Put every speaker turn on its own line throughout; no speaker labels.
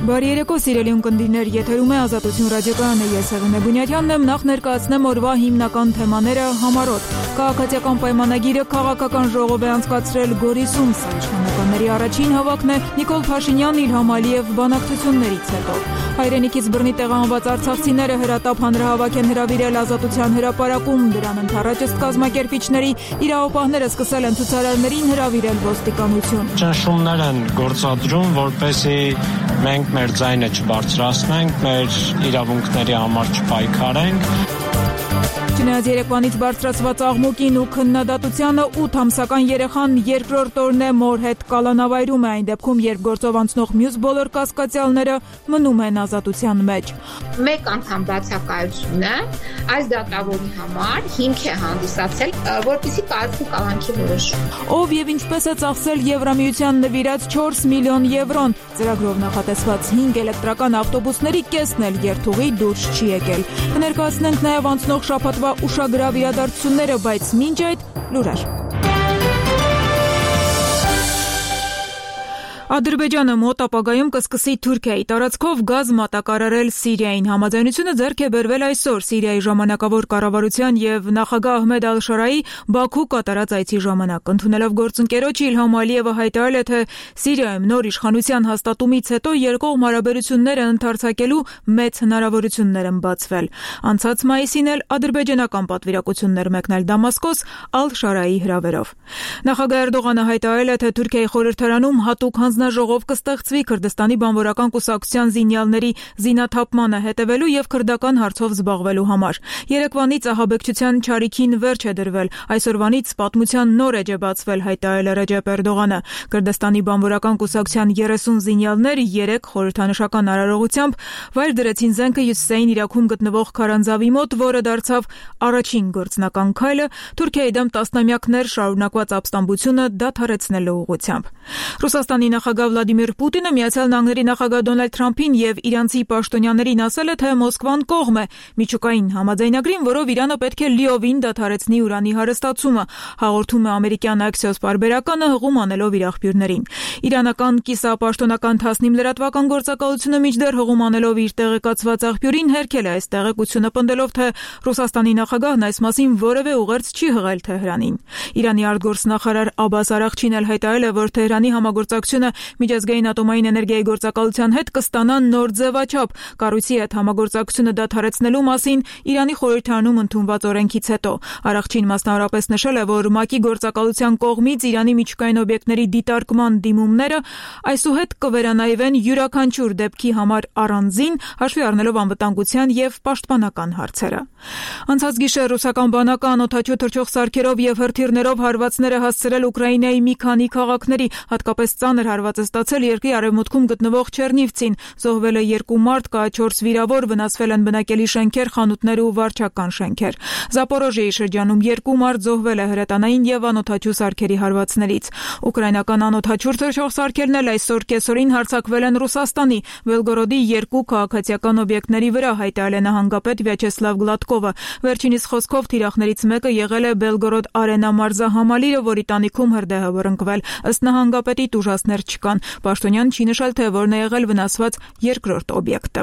Բարի երեկո, սիրելի ունկնդիրներ, եթերում է Ազատություն ռադիոկայանը, ես Հեղինե Բունյաթյանն եմ, նախ ներկայացնեմ օրվա հիմնական թեմաները համառոտ։ Քաղաքացիական պայմանագիրը քաղաքական ժողով է անցկացրել Գորիսում, սա իշխանականների առաջին հավաքն է Նիկոլ Փաշինյան, Իլհամ Ալիև բանակցություններից հետո։ Հայրենիքից բռնի տեղահանված արցախցիները հրատապ հանրահավաք են հրավիրել Ազատության հրապարակում, դրան ընդառաջ ըստ կազմակերպիչների իրավապահները սկսել են ցուցարարներին հրավիրել ոստիկանություն։
Ճնշումներ են գործադրում, որպեսզի մենք մեր ձայնը չբարձրացնենք, մեր իրավունքների համար չպայքարենք։
Չնայած երեկվանից բարձրացված աղմուկին ու քննադատությանը 8 ամսական երեխան երկրորդ օրն է մոր հետ կալանավայրում է, այն դեպքում, երբ գործով անցնող մյուս բոլոր կասկածյալները մնում են ազատության մեջ։
Մեկ անգամ բացակայությունը այս դատավորի համար հիմք է հանդիսացել, որպեսզի կայացվի կալանքի որոշում։
Ով եւ ինչպես է ծախսել Եվրամիության նվիրած 4 միլիոն եվրոն, ծրագրով նախատեսված 5 էլեկտրական ավտոբուսների կեսն էլ երթուղի դուրս չի եկել։ Կներկայացնենք նաեւ անցնող շաբաթվա ուշագրավ իրադարձությունները, բայց մինչ այդ լուրեր։ Ադրբեջանը մոտ ապագայում կսկսի Թուրքիայի տարածքով գազ մատակարարել Սիրիային։ Համաձայնությունը ձեռք է բերվել այսօր Սիրիայի ժամանակավոր կառավարության եւ նախագահ Ահմեդ Ալ-Շարայի Բաքու կատարած այցի ժամանակ։ Ընդունելով գործընկերոջ Իլհամ Ալիևը հայտարարել է, թե Սիրիայում նոր իշխանության հաստատումից հետո երկկողմ հարաբերությունները ընդարձակելու մեծ հնարավորություններ են բացվել։ Անցած մայիսին էլ ադրբեջանական պատվիրակություններ մեկնել Դամասկոս Ալ-Շարայի հրավերով։ Նախագահ Էրդողանը հայտարարել է, թե Թուրքիայի խորհրդարանում հատուկ հանձնաժողով կստեղծվի Քրդստանի բանվորական կուսակցության զինյալների զինաթափմանը հետևելու եւ քրդական հարցով զբաղվելու համար։ Երեկվանից ահաբեկչության չարիքին վերջ է դրվել։ Այսօրվանից պատմության նոր էջ է բացվել, հայտարարել է Ռեջեփ Էրդողանը։ Քրդստանի բանվորական կուսակցության 30 զինյալներ 3 խորհրդանշական արարողությամբ վայր դրեցին զենքը Հյուսիսային Իրաքում գտնվող Քարանձավի մոտ, որը դարձավ առաջին գործնական քայլը Թուրքիայի դեմ տասնամյակներ շարունակված ապստամբությունը դադարեցնելու ուղղությամբ։ Ռուսաստանի նախագահ Վլադիմիր Պուտինը Միացյալ Նահանգների նախագահ Դոնալդ Թրամփին եւ իրանցի պաշտոնյաներին ասել է, թե Մոսկվան կողմ է միջուկային համաձայնագրին, որով Իրանը պետք է լիովին դադարեցնի ուրանի հարստացումը, հաղորդում է ամերիկյան Axios պարբերականը հղում անելով իր աղբյուրներին։ Իրանական կիսապաշտոնական Թասնիմ լրատվական գործակալությունը մինչդեռ հղում անելով իր տեղեկացված աղբյուրին հերքել է այս տեղեկությունը, պնդելով, թե Ռուսաստանի նախագահն այս մասին որևէ ուղերձ չի հղել Թեհրանին։ Իրանի արտգործնախարար Աբբաս Արաղչին էլ հայտարարել է, որ Թեհրանի համագործակցությունը միջազգային ատոմային էներգիայի գործակալության հետ կստանա նոր ձևաչափ կառույցի հետ համագործակցությունը դադարեցնելու մասին Իրանի խորհրդարանում ընդունված օրենքից հետո։ Արաղչին մասնավորապես նշել է, որ ՄԱԿ-ի գործակալության կողմից Իրանի միջուկային օբյեկտների դիտարկման դիմումները այսուհետ կվերանայվեն յուրաքանչյուր դեպքի համար առանձին, հաշվի առնելով անվտանգության եւ պաշտպանական հարցերը։ Անցած գիշեր ռուսական բանակը անօդաչու թռչող սարքերով եւ հրթիռներով հարվածներ է հասցրել Ուկրաինայի մի քանի քաղաքների, հատկապես ծանր հարված է ստացել երկրի արևմուտքում գտնվող Չեռնիվցին։ Զոհվել է 2 մարդ, կա 4 վիրավոր, վնասվել են բնակելի շենքեր, խանութներ ու վարչական շենքեր։ Զապորոժիեի շրջանում 2 մարդ զոհվել է հրետանային եւ անօդաչու սարքերի հարվածներից։ Ուկրաինական անօդաչու թռչող սարքերն էլ այսօր կեսօրին հարձակվել են Ռուսաստանի Բելգորոդի 2 քաղաքացիական օբյեկտների վրա, հայտարարել է նահանգապետ Վյաչեսլավ Գլադկովը։ Վերջինիս խոսքով թիրախներից մեկը եղել է Բելգորոդ Արենա մարզահամալիրը, որի տանիքում հրդեհ է վռնդկվել։ Ըստ նահանգապետի տուժածներ չկան։ Պաշտոնյան չի նշել, թե որն է եղել վնասված երկրորդ օբյեկտը։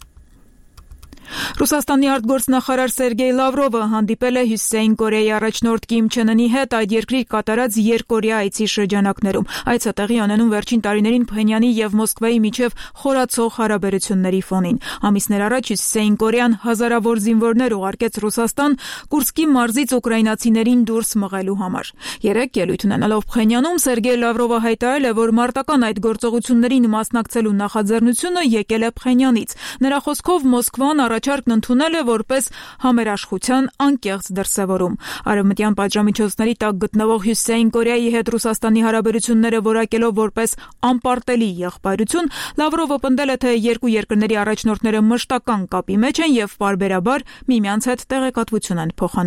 Ռուսաստանի արտգործնախարար Սերգեյ Լավրովը հանդիպել է Հյուսիսային Կորեայի առաջնորդ Կիմ Չեն Ընի հետ այդ երկրի կատարած երկկորեա այցի շրջանակներում։ Այցը տեղի ունենում վերջին տարիներին Փհենյանի եւ Մոսկվայի միջև խորացող հարաբերությունների ֆոնին։ Ամիսներ առաջ Հյուսիսային Կորեան հազարավոր զինվորներ ուղարկեց Ռուսաստան Կուրսկի մարզից ուկրաինացիներին դուրս մղելու համար։ Երեկ ելույթ ունենալով Փհենյանում Սերգեյ Լավրովը հայտարարել է, որ մարտական այդ գործողություններին մասնակցելու նախաձեռնությունը եկել է Փհենյանից։ Նրա խոսքով Մոսկվան առաջարկն ընդունել է որպես համերաշխության անկեղծ դրսևորում։ Արևմտյան պատժամիջոցների տակ գտնվող Հյուսիսային Կորեայի հետ Ռուսաստանի հարաբերությունները որակելով որպես անպարտելի եղբայրություն, Լավրովը պնդել է, թե երկու երկրների առաջնորդները մշտական կապի մեջ են եւ պարբերաբար միմյանց հետ տեղեկատվություն են փոխանակում։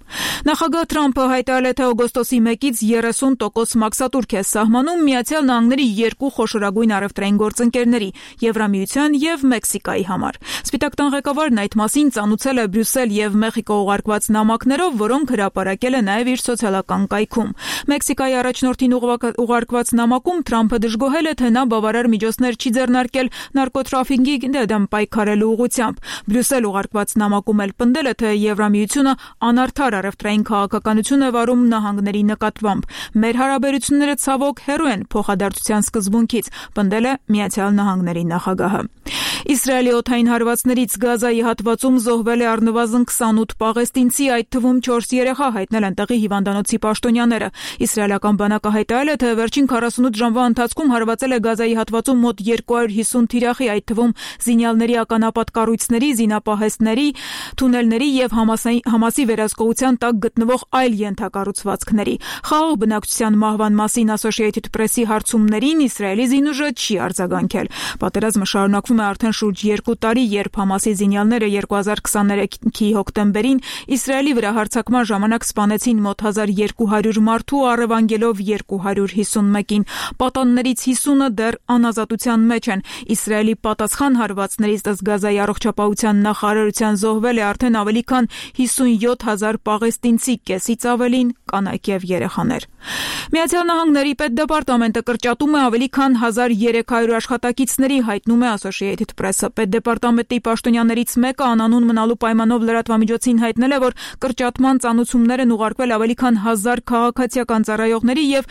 Նախագահ Թրամփը հայտարարել է, թե օգոստոսի 1-ից 30% մաքսատուրք է սահմանում Միացյալ Նահանգների երկու խոշորագույն առևտրային գործընկերների՝ Եվրամիության եւ Մեքսիկայի համար։ Սպիտակ տան ղեկավարն այդ մասին ծանուցել է Բրյուսել եւ Մեխիկո ուղարկված նամակներով, որոնք հրապարակել է նաեւ իր սոցիալական կայքում։ Մեքսիկայի առաջնորդին ուղարկված նամակում Թրամփը դժգոհել է, թե նա բավարար միջոցներ չի ձեռնարկել նարկոտրաֆիկի դեմ պայքարելու ուղղությամբ։ Բրյուսել ուղարկված նամակում էլ պնդել է, թե Եվրամիությունը անարդար առևտրային քաղաքականություն է վարում նահանգների նկատմամբ։ Մեր հարաբերությունները ցավոք հեռու են փոխադարձության սկզբունքից, պնդել է Միացյալ Նահանգների նախագահը։ Իսրայելի օդային հարվածներից Գազայի հատվածում զոհվել է առնվազն 28 պաղեստինցի, այդ թվում 4 երեխա, հայտնել են տեղի հիվանդանոցի պաշտոնյաները։ Իսրայելական բանակը հայտարարել է, թե վերջին 48 ժամվա ընթացքում հարվածել է Գազայի հատվածում մոտ 250 թիրախի, այդ թվում զինյալների ականապատ կառույցների, զինապահեստների, թունելների եւ Համասի վերահսկողության տակ գտնվող այլ ենթակառուցվածքների։ Խաղաղ բնակչության մահվան մասին Associated Press-ի հարցումներին Իսրայելի զինուժը չի արձագանքել։ Պատերազմը շարունակվում է արդեն շուրջ 2 տարի, երբ Համասի զինյալները 2023-ի հոկտեմբերին Իսրայելի վրա հարձակման ժամանակ սպանեցին մոտ 1200 մարդու, առևանգելով 251-ին։ Պատաններից 50-ը դեռ անազատության մեջ են։ Իսրայելի պատասխան հարվածներից ըստ Գազայի առողջապահության նախարարության զոհվել է արդեն ավելի քան 57,000 պաղեստինցի, կեսից ավելին կանայք եւ երեխաներ։ Միացյալ Նահանգների պետդեպարտամենտը կրճատում է ավելի քան 1300 աշխատակիցների, հայտնում է Associated Press-ը։ Պետդեպարտամենտի պաշտոնյաներից մեկը անանուն մնալու պայմանով լրատվամիջոցին հայտնել է, որ կրճատման ծանուցումներ են ուղարկվել ավելի քան 1000 քաղաքացիական ծառայողների եւ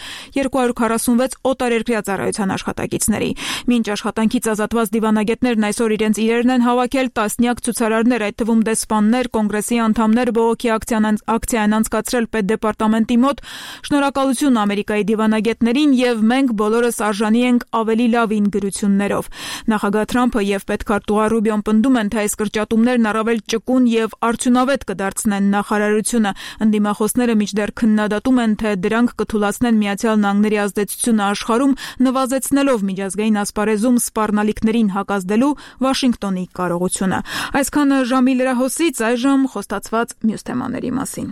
246 օտարերկրյա ծառայության աշխատակիցների։ Մինչ աշխատանքից ազատված դիվանագետներն այսօր իրենց իրերն են հավաքել, տասնյակ ցուցարարներ, այդ թվում դեսպաններ, կոնգրեսի անդամներ բողոքի ակցիա են անցկացրել պետդեպարտամենտի մոտ։ Շնորհակալություն Ամերիկայի դիվանագետներին եւ մենք բոլորս արժանի ենք ավելի լավին գրություններով։ Նախագահ Թրամփը եւ պետքարտուղար Ռուբիոն պնդում են, թե այս կրճատումներն առավել ճկուն եւ արդյունավետ կդարձնեն նախարարությունը։ Ընդդիմախոսները մինչդեռ քննադատում են, թե դրանք կթուլացնեն Միացյալ Նահանգների ազդեցությունը աշխարհում, նվազեցնելով միջազգային ասպարեզում սպառնալիքներին հակազդելու Վաշինգտոնի կարողությունը։ Այսքանը ժամի լրահոսից, այժմ խոստացված մյուս թեմաների մասին։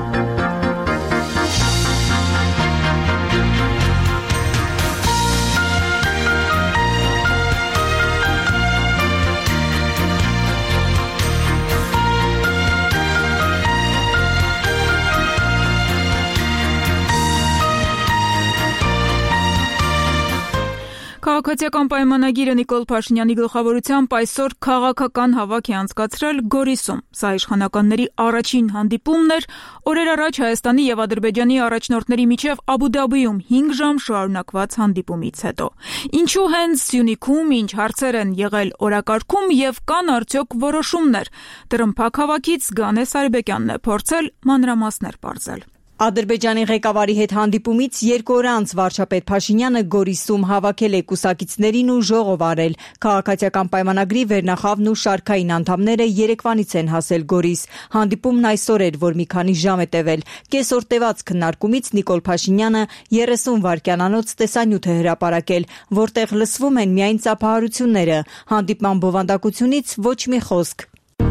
Քաղաքացիական պայմանագիրը Նիկոլ Փաշինյանի գլխավորությամբ այսօր քաղաքական հավաք է անցկացրել Գորիսում։ Սա իշխանականների առաջին հանդիպումն էր օրեր առաջ Հայաստանի եւ Ադրբեջանի առաջնորդների միջև Աբու Դաբիում 5 ժամ շարունակված հանդիպումից հետո։ Ինչու հենց Սյունիքում, ինչ հարցեր են եղել օրակարգում եւ կան արդյոք որոշումներ։ Տրմփակ հավաքից Գանե Սարիբեկյանն է փորձել մանրամասներ պարզել։
Ադրբեջանի ղեկավարի հետ հանդիպումից 2 օր անց վարչապետ Փաշինյանը Գորիսում հավաքել է կուսակիցներին ու ժողով արել։ Քաղաքացիական պայմանագրի վերնախավն ու շարքային անդամները երեկվանից են հասել Գորիս։ Հանդիպումն այսօր էր, որ մի քանի ժամ է տևել։ Կեսօր տևած քննարկումից Նիկոլ Փաշինյանը 30 վայրկյանանոց տեսանյութ է հրապարակել, որտեղ լսվում են միայն ծափահարությունները։ Հանդիպման բովանդակությունից ոչ մի խոսք։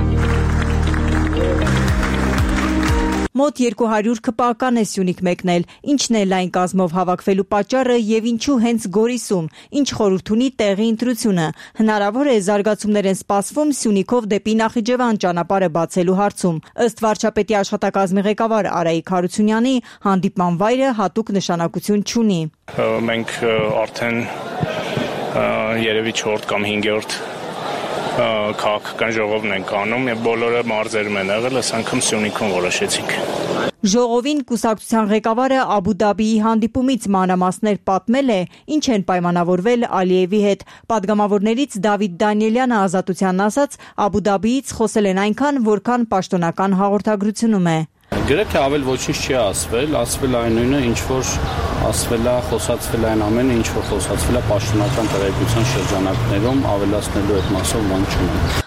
Մոտ 200 քպական է Սյունիք մեկնել, ինչն է լայն կազմով հավաքվելու պատճառը եւ ինչու հենց Գորիսում, ինչ խորհուրդ ունի տեղի ընտրությունը։ Հնարավոր է զարգացումներ են սպասվում Սյունիքով դեպի Նախիջևան ճանապարհը բացելու հարցում։ Ըստ վարչապետի աշխատակազմի ղեկավար Արայիկ Հարությունյանի, հանդիպման վայրը հատուկ նշանակություն չունի։
Մենք արդեն երևի 4 կամ 5-րդ քաղաքական ժողովն ենք անում եւ բոլորը մարզերում են եղել, այս անգամ Սյունիքում որոշեցինք։
Ժողովին կուսակցության ղեկավարը Աբու Դաբիի հանդիպումից մանրամասներ պատմել է, ինչ են պայմանավորվել Ալիևի հետ։ Պատգամավորներից Դավիթ Դանիելյանը Ազատությանն ասաց, Աբու Դաբիից խոսել են այնքան, որքան պաշտոնական հաղորդագրությունում է։
Գրեթե ավել ոչինչ չի ասվել, ասվել այն նույնը, ինչ որ ասվել է, խոսացվել այն ամենը, ինչ որ խոսացվել է պաշտոնական տեղեկության շրջանակներում, ավելացնելու այդ մասով բան չունեմ։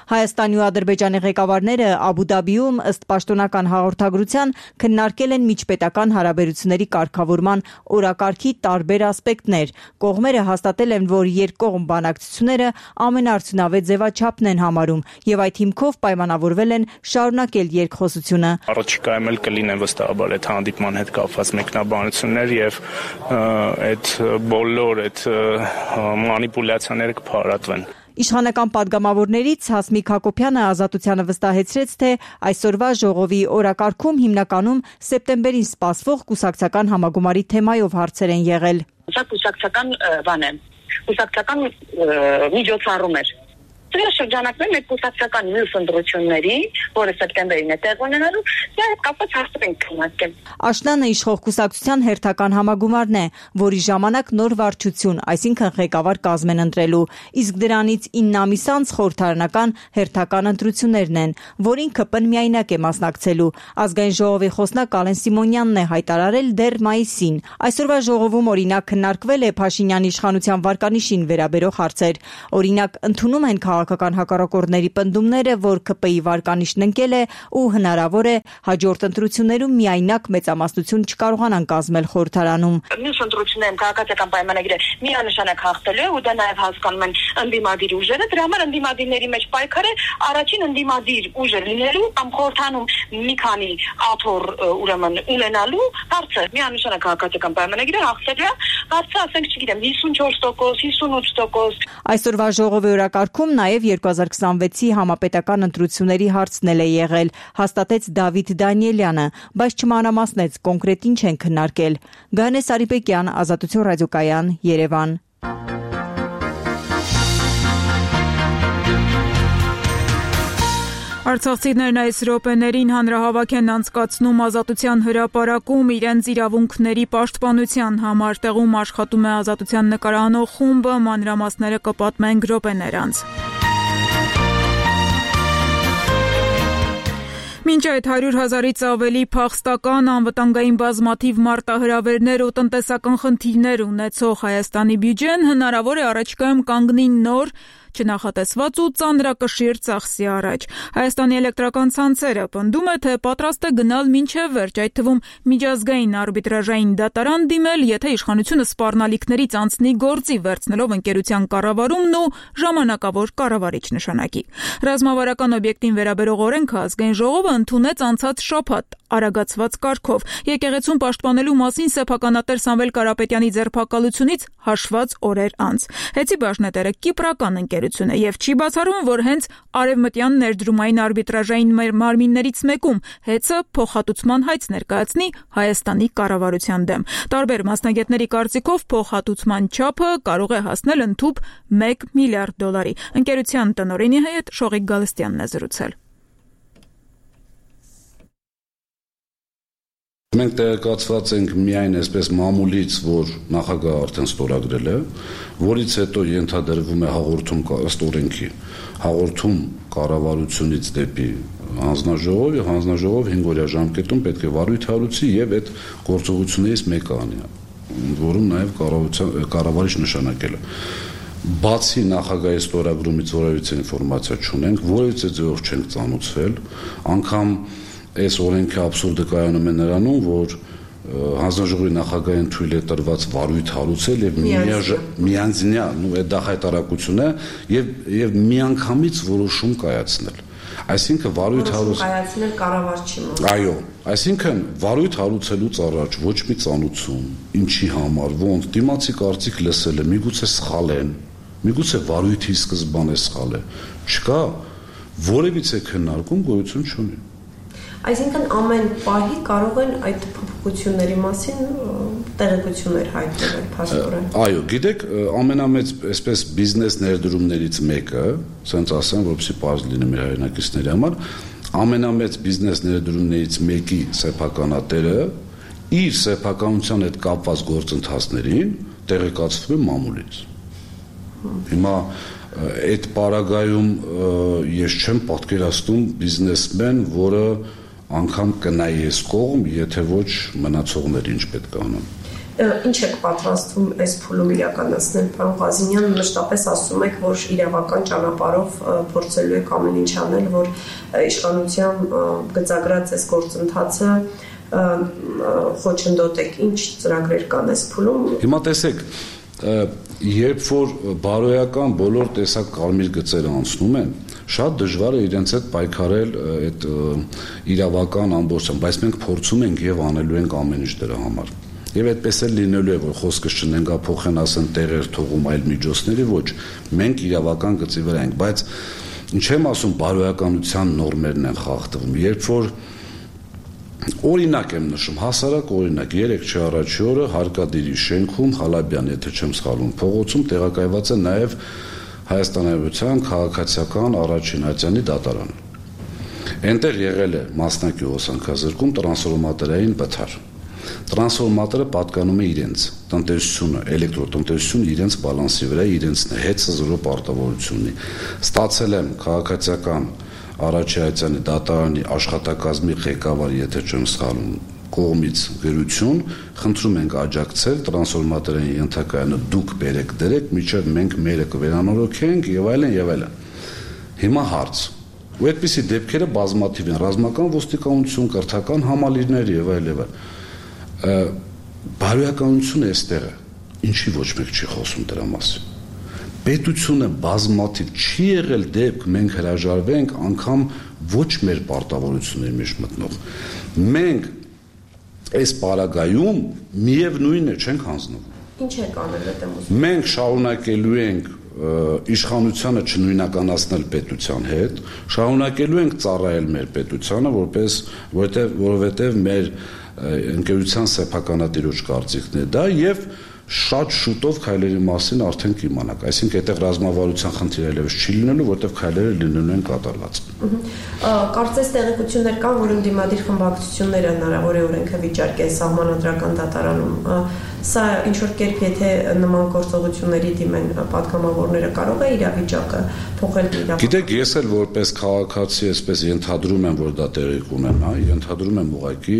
Հայաստանի ու Ադրբեջանի ղեկավարները Աբու Դաբիում ըստ պաշտոնական հաղորդագրության քննարկել են միջպետական հարաբերությունների կարգավորման օրակարգի տարբեր ասպեկտներ։ Կողմերը հաստատել են, որ երկկողմ բանակցությունները ամենաարդյունավետ ձևաչափն են համարում եւ այդ հիմքով պայմանավորվել են շարունակել երկխոսությունը։
Առաջիկայում էլ կլինեն վստահաբար այդ հանդիպման հետ կապված մեկնաբանություններ եւ այդ բոլոր այդ մանիպուլյացիաները կփարատվեն։
Իշխանական պատգամավորներից Հասմիկ Հակոբյանը Ազատությանը վստահեցրեց, թե այսօրվա ժողովի օրակարգում հիմնականում սեպտեմբերին սպասվող կուսակցական համագումարի թեմայով հարցեր են եղել։
Սա կուսակցական բան է, կուսակցական միջոցառում էր։ Դրա շրջանակներում մեր կուսակցական մյուս ընտրությունների, որը սեպտեմբերին է տեղի ունենալու, դեռ կապված հարցեր են քննարկել։
Աշնանը իշխող կուսակցության հերթական համագումարն է, որի ժամանակ նոր վարչություն, այսինքն ղեկավար կազմ են ընտրելու, իսկ դրանից 9 ամիս անց խորհրդարանական հերթական ընտրություններն են, որին ԿՊ-ն միայնակ է մասնակցելու։ Ազգային ժողովի խոսնակ Ալեն Սիմոնյանն է հայտարարել դեռ մայիսին։ Այսօրվա ժողովում օրինակ քննարկվել է Փաշինյանի իշխանության վարկանիշին վերաբերող հարցեր։ Օրինակ ընդունում են քաղաքական հակառակորդների պնդումները, որ ԿՊ-ի վարկանիշն ընկել է ու հնարավոր է հաջորդ ընտրություններում միայնակ մեծամասնություն չկարողանան կազմել խորհրդարանում։
Մյուս ընտրություններում քաղաքացիական պայմանագիրը միանշանակ հաղթելու է ու դա նաև հասկանում են ընդդիմադիր ուժերը, դրա համար ընդդիմադիրների մեջ պայքար է առաջին ընդդիմադիր ուժը լինելու կամ խորհրդանում մի քանի աթոռ ուրեմն ունենալու հարցը։ Միանշանակ քաղաքացիական պայմանագիրը հաղթելու է, հարցը ասենք չգիտեմ 54%, 58%։
Այսօրվա ժողովի օրակարգում նաև 2026-ի համապետական ընտրությունների հարցն է եղել, հաստատեց Դավիթ Դանիելյանը, բայց չմանրամասնեց կոնկրետ ինչ են քննարկել։ Գանե Սարիպեկյան, Ազատություն ռադիոկայան, Երևան։
Արցախցիներն այս րոպեներին հանրահավաք են անցկացնում Ազատության հրապարակում իրենց իրավունքների պաշտպանության համար։ Տեղում աշխատում է Ազատության նկարանող խումբը, մանրամասները կպատմենք րոպեներ անց։ Մինչ այդ 100,000-ից ավելի փախստական, անվտանգային բազմաթիվ մարտահրավերներ ու տնտեսական խնդիրներ ունեցող Հայաստանի բյուջեն հնարավոր է առաջիկայում կանգնի նոր չնախատեսված ու ծանրակշիռ ծախսի առաջ։ Հայաստանի էլեկտրական ցանցերը պնդում է, թե պատրաստ է գնալ մինչև վերջ, այդ թվում միջազգային արբիտրաժային դատարան դիմել, եթե իշխանությունը սպառնալիքներից անցնի գործի, վերցնելով ընկերության կառավարումն ու ժամանակավոր կառավարիչ նշանակի։ Ռազմավարական օբյեկտին վերաբերող օրենքը ազգային ժողովը ընդունեց անցած շաբաթ արագացված կարգով։ Եկեղեցուն պաշտպանելու մասին սեփականատեր Սամվել Կարապետյանի ձերբակալությունից հաշված օրեր անց։ Հեցի բաժնետերը կիպրական ընկերություն է եւ չի բացառում, որ հենց արևմտյան ներդրումային արբիտրաժային մարմիններից մեկում հեցը փոխհատուցման հայց ներկայացնի Հայաստանի կառավարության դեմ։ Տարբեր մասնագետների կարծիքով փոխհատուցման չափը կարող է հասնել ընդհուպ $1 միլիարդ։ Ընկերության տնօրենի հետ Շողիկ Գալստյանն է զրուցել։
Մենք տեղեկացված ենք միայն այսպես մամուլից, որ նախագահը արդեն ստորագրել է, որից հետո ենթադրվում է հաղորդում ըստ օրենքի, հաղորդում կառավարությունից դեպի հանձնաժողով եւ հանձնաժողով 5-օրյա ժամկետում պետք է վարույթ հարուցի եւ այդ գործողություններից մեկը անի, որում նաեւ կառավարիչ նշանակել է։ Բացի նախագահի ստորագրումից որևիցե ինֆորմացիա չունենք, որևիցե ձևով չենք ծանոթացվել, անգամ այս օրենքի աբսուրդը կայանում է նրանում, որ հանձնաժողովի նախագահին թույլ է տրված վարույթ հարուցել եւ միանձնյա, այդ դա հայտարարություն է եւ միանգամից որոշում կայացնել։ Այսինքն վարույթ
կայացնել կառավարչի մոտ։
Այո, այսինքն վարույթ հարուցելուց առաջ ոչ մի ծանոթություն, ինչի համար, ոնց դիմացի կարծիք լսել է, միգուցե սխալ են, միգուցե վարույթի սկզբան է սխալ է, չկա որևիցե քննարկում գոյություն չունի։
Այսինքն ամեն պահի կարող են այդ փոփոխությունների մասին տեղեկություններ հայտնել փաստորեն։
Այո, գիտեք, ամենամեծ այսպես բիզնես ներդրումներից մեկը, ասենց ասեմ, որպեսզի պարզ լինի մեր հայրենակիցների համար, ամենամեծ բիզնես ներդրումներից մեկի սեփականատերը իր սեփականության հետ կապված գործընթացներին տեղեկացվում է մամուլից։ Հիմա այդ պարագայում ես չեմ պատկերացնում բիզնեսմեն, որը անգամ կնայի այս կողմ, եթե ոչ մնացողներ ինչ պետք է անեն։
Ինչ եք պատրաստվում այս փուլում իրականացնել, պարոն Ղազինյան, մշտապես ասում եք, որ իրավական ճանապարհով փորձելու եք ամեն ինչ անել, որ իշխանության գծագրած այս գործընթացը խոչընդոտեք, ինչ ծրագրեր կան այս փուլում։
Հիմա տեսեք, երբ որ բարոյական բոլոր տեսակ կարմիր գծերը անցնում են, շատ դժվար է իրենց հետ պայքարել այդ իրավական ամբողջությամբ, բայց մենք փորձում ենք եւ անելու ենք ամեն ինչ դրա համար։ Եվ այդպես էլ լինելու է, որ խոսքը չնենգափոխեն, ասեն տեղեր թողում այլ միջոցների, ոչ, մենք իրավական գծի վրա ենք, բայց ինչ եմ ասում, բարոյականության նորմերն են խախտվում, երբ որ օրինակ եմ նշում, հասարակ օրինակ, 3 չի առաջի օրը Հարկադիրի շենքում Խալաբյան, եթե չեմ սխալվում, փողոցում տեղակայված է նաև Հայաստան Հանրապետության քաղաքացիական առաջին ատյանի դատարան։ Այնտեղ եղել է մասնակի հոսանքազրկում, տրանսֆորմատորային վթար։ Տրանսֆորմատորը պատկանում է իրենց տնտեսությունը, էլեկտրոտնտեսությունը իրենց բալանսի վրա, իրենցն է, հետը զրո պարտավորություն ունի։ Ստացել եմ քաղաքացիական Արաչյանի դատարանի աշխատակազմի ղեկավարի, եթե չեմ սխալվում, կողմից գրություն, խնդրում ենք աջակցել տրանսֆորմատորային ենթակայանը դուք բերեք դրեք, մինչև մենք մերը կվերանորոգենք եւ այլն եւ այլն։ Հիմա հարց։ Ու այդպիսի դեպքերը բազմաթիվ են, ռազմական ոստիկանություն, կրթական համալիրներ եւ այլն։ Բարոյականությունը էստեղ է, ինչի ոչ մեկ չի խոսում դրա մասին։ Պետությունը բազմաթիվ չի եղել դեպք մենք հրաժարվենք անգամ ոչ մեր պարտավորությունների մեջ մտնող։ Մենք այս պարագայում միևնույնն է չենք հանձնվում։
Ինչ եք անել այդտեղ ուզում։
Մենք շարունակելու ենք իշխանությունը չնույնականացնել պետության հետ, շարունակելու ենք ծառայել մեր պետությանը, որովհետև մեր ընկերության սեփականատիրոջ կարծիքն է դա եւ շատ շուտով քայլերի մասին արդեն կիմանաք, այսինքն այդտեղ ռազմավարության խնդիր այլևս չի լինելու, որտեղ քայլերը լինելու են կատարված։
Կարծես տեղեկություններ կան, որ ընդդիմադիր խմբակցությունները հնարավոր է օրենքը վիճարկել սահմանադրական դատարանում։ Սա ինչ որ կերպ եթե նման գործողությունների դիմեն պատգամավորները կարող է իրավիճակը փոխել իրավիճակը։ Գիտեք,
ես էլ որպես քաղաքացի այսպես ենթադրում եմ, որ դա տեղի կունենա, ենթադրում եմ ուղղակի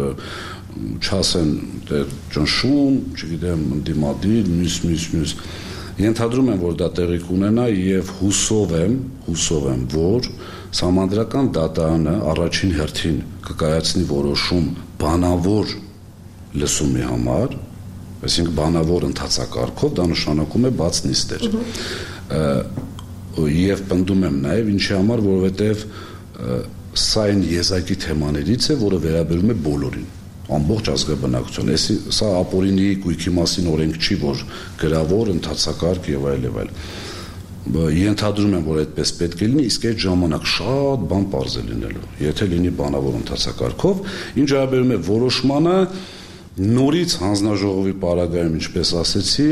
չասեն ճնշում, չգիտեմ, ընդդիմադիր, մյուս ենթադրում եմ, որ դա տեղի կունենա եւ հուսով եմ, որ Սահմանադրական դատարանը առաջին հերթին կկայացնի որոշում բանավոր լսումի համար, այսինքն բանավոր ընթացակարգով, դա նշանակում է բաց նիստեր։ Եվ պնդում եմ նաեւ ինչի համար, որովհետեւ սա այն եզակի թեմաներից է, որը վերաբերում է բոլորին, ամբողջ ազգաբնակչության։ Սա ապօրինի գույքի մասին օրենք չի, որ գրավոր, ընթացակարգ եւ այլ։ Ենթադրում եմ, որ այդպես պետք է լինի, իսկ այդ ժամանակ շատ բան պարզ է լինելու, եթե լինի բանավոր ընթացակարգով, ինչ վերաբերում է որոշմանը, նորից հանձնաժողովի պարագայում, ինչպես ասեցի,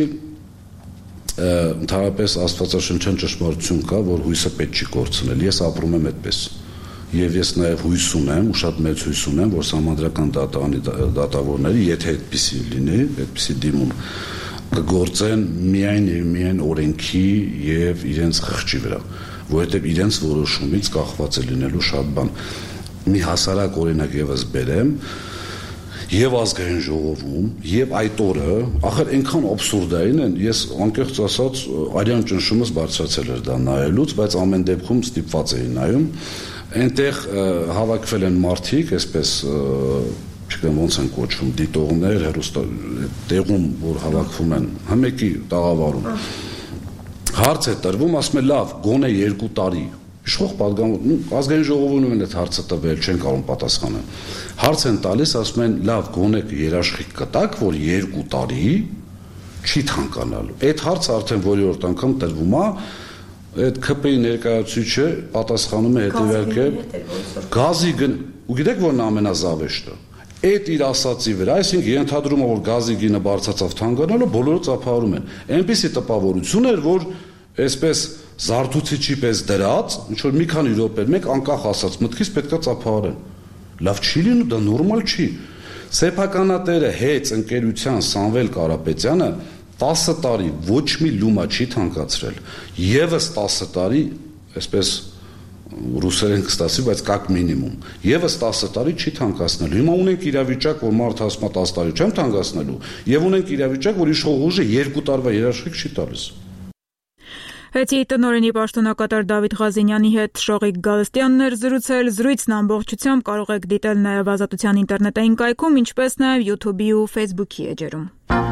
ընդհանրապես աստվածաշնչյան ճշմարտություն կա, որ հույսը պետք չի կորցնել։ Ես ապրում եմ այդպես։ Եվ ես նաև հույս ունեմ, ու շատ մեծ հույս ունեմ, որ Սահմանադրական դատարանի դատավորները, եթե այդպիսի լինի, այդպիսի դիմում կգործեն միայն օրենքի եւ իրենց խղճի վրա, որովհետեւ իրենց որոշումից կախված է լինելու շատ բան։ Մի հասարակ օրինակ եւս բերեմ, եւ ազգային ժողովում, եւ այդ օրը, ախր այնքան абսուրդային են, ես անկեղծ ասած արյան ճնշումս բարձրացել էր դա նայելուց, բայց ամեն դեպքում ստիպված էի նայում։ Այնտեղ հավաքվել են մարդիկ, այսպես չգիտեմ ոնց են կոչվում, դիտողներ, տեղում, որ հավաքվում են, հմեկի տաղավարում։ Հարց է տրվում, ասում է լավ, գոնե 2 տարի։ Իշխող պատգամավոր, ազգային ժողովում են այդ հարցը տվել, չեն կարող պատասխանել։ Հարց են տալիս, ասում են լավ, գոնե երաշխիք կտակ, որ 2 տարի չի թանկանալու։ Այդ հարցը արդեն որի-որ անգամ տրվում է, այդ ԿՊ-ի ներկայացուցիչը պատասխանում է հետևյալ գազի գն, ու գիտեք որն ամենազավեշտը։ Այդ իր ասացի վրա, այսինքն ենթադրում է, որ գազի գինը բարձրացավ թանկանալու, բոլորը ծափահարում են։ Այնպիսի տպավորություն էր, որ այսպես զարթուցիչի պես դրած, ինչ որ մի քանի րոպե մեկ անկախ ասած մտքից պետքա ծափահարեն։ Լավ չի լինում, դա նորմալ չի։ Սեփականատերը հետ ընկերության Սամվել Կարապետյանը 10 տարի ոչ մի լումա չի թանկացրել, եւս 10 տարի այսպես ռուսերեն կստացի, բայց կակ մինիմում։ Եվս 10 տարի չի թանկացնելու։ Հիմա ունենք իրավիճակ, որ մարդը ասում է 10 տարի չեմ թանկացնելու, եւ ունենք իրավիճակ, որ իշխող ուժը 2 տարվա երաշխիք չի տալիս։
Հետի տնօրենի պաշտոնակատար Դավիթ Ղազենյանի հետ Շողիկ Գալստյանն էր զրուցել, զրույցն ամբողջությամբ կարող եք դիտել նաև Ազատության ինտերնետային կայքում, ինչպես նաև YouTube-ի ու Facebook-ի էջերում։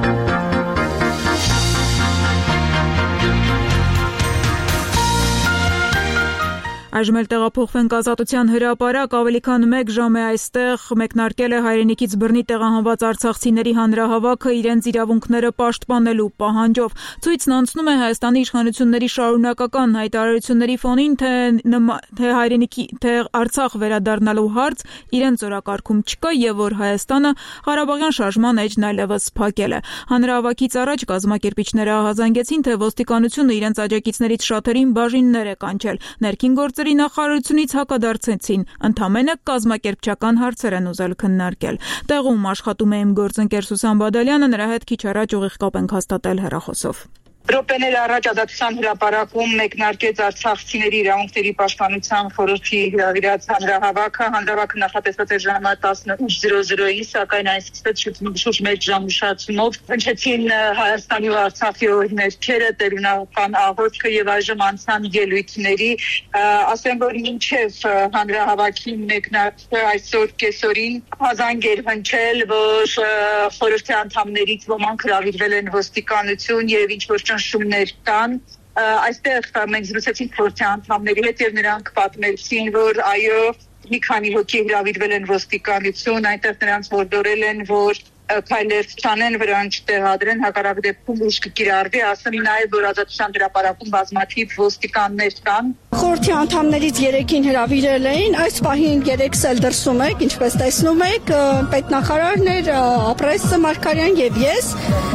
Այժմ էլ տեղափոխվենք Ազատության հրապարակ, ավելի քան 1 ժամ է այստեղ մեկնարկել է հայրենիքից բռնի տեղահանված արցախցիների հանրահավաքը իրենց իրավունքները պաշտպանելու պահանջով։ Ցույցն անցնում է Հայաստանի իշխանությունների շարունակական հայտարարությունների ֆոնին, թե հայրենիքի թե Արցախ վերադառնալու հարց իրենց օրակարգում չկա եւ որ Հայաստանը Ղարաբաղյան շարժման էջն այլևս փակել է։ Հանրահավաքից առաջ կազմակերպիչները ահազանգեցին, թե ոստիկանությունը իրենց աջակիցներից շատերին բաժիններ է կանչել։ Ներքին գործերի նախարարությունից հակադարձեցին, ընդամենը կազմակերպչական հարցեր են ուզել քննարկել։ Տեղում աշխատում է իմ գործընկեր Սուսան Բադալյանը, նրա հետ քիչ առաջ ուղիղ կապ ենք հաստատել հեռախոսով։
Րոպեներ առաջ Ազատության հրապարակում մեկնարկեց արցախցիների իրավունքների պաշտպանության խորհրդի հրավիրած հանրահավաքը։ Հանրահավաքը նախատեսված էր ժամը 18:00-ին, սակայն այսպես շուրջ 1 ժամ ուշացումով հնչեցին Հայաստանի ու Արցախի օրենքերը, տերունական աղոթքը եւ այժմ անցան ելույթների։ Ասեմ, որ մինչեւ հանրահավաքի մեկնարկը այսօր կեսօրին հազանգ էր հնչել, որ խորհրդի անդամներից ոմանք հրավիրվել են ոստիկանություն եւ ինչ որ ճնշումներ կան։ Այստեղ մենք զրուցեցինք խորհրդի անդամների հետ եւ նրանք պատմեցին, որ այո, մի քանի հոգի հրավիրվել են ոստիկանություն, այնտեղ նրանց որդորել են, որ քայլեր չանեն, վրանք չտեղադրեն, հակառակ դեպքում ուժ կկիրառվի, ասեմ նաև, որ Ազատության հրապարակում բազմաթիվ ոստիկաններ կան։
Խորհրդի անդամներից 3-ին հրավիրել էին, այս պահին 3-ս էլ դրսում եք, ինչպես տեսնում եք, պետնախարարն էր, Ապրեսը Մարգարյան եւ ես։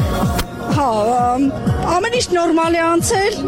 Ամեն ինչ նորմալ է անցել։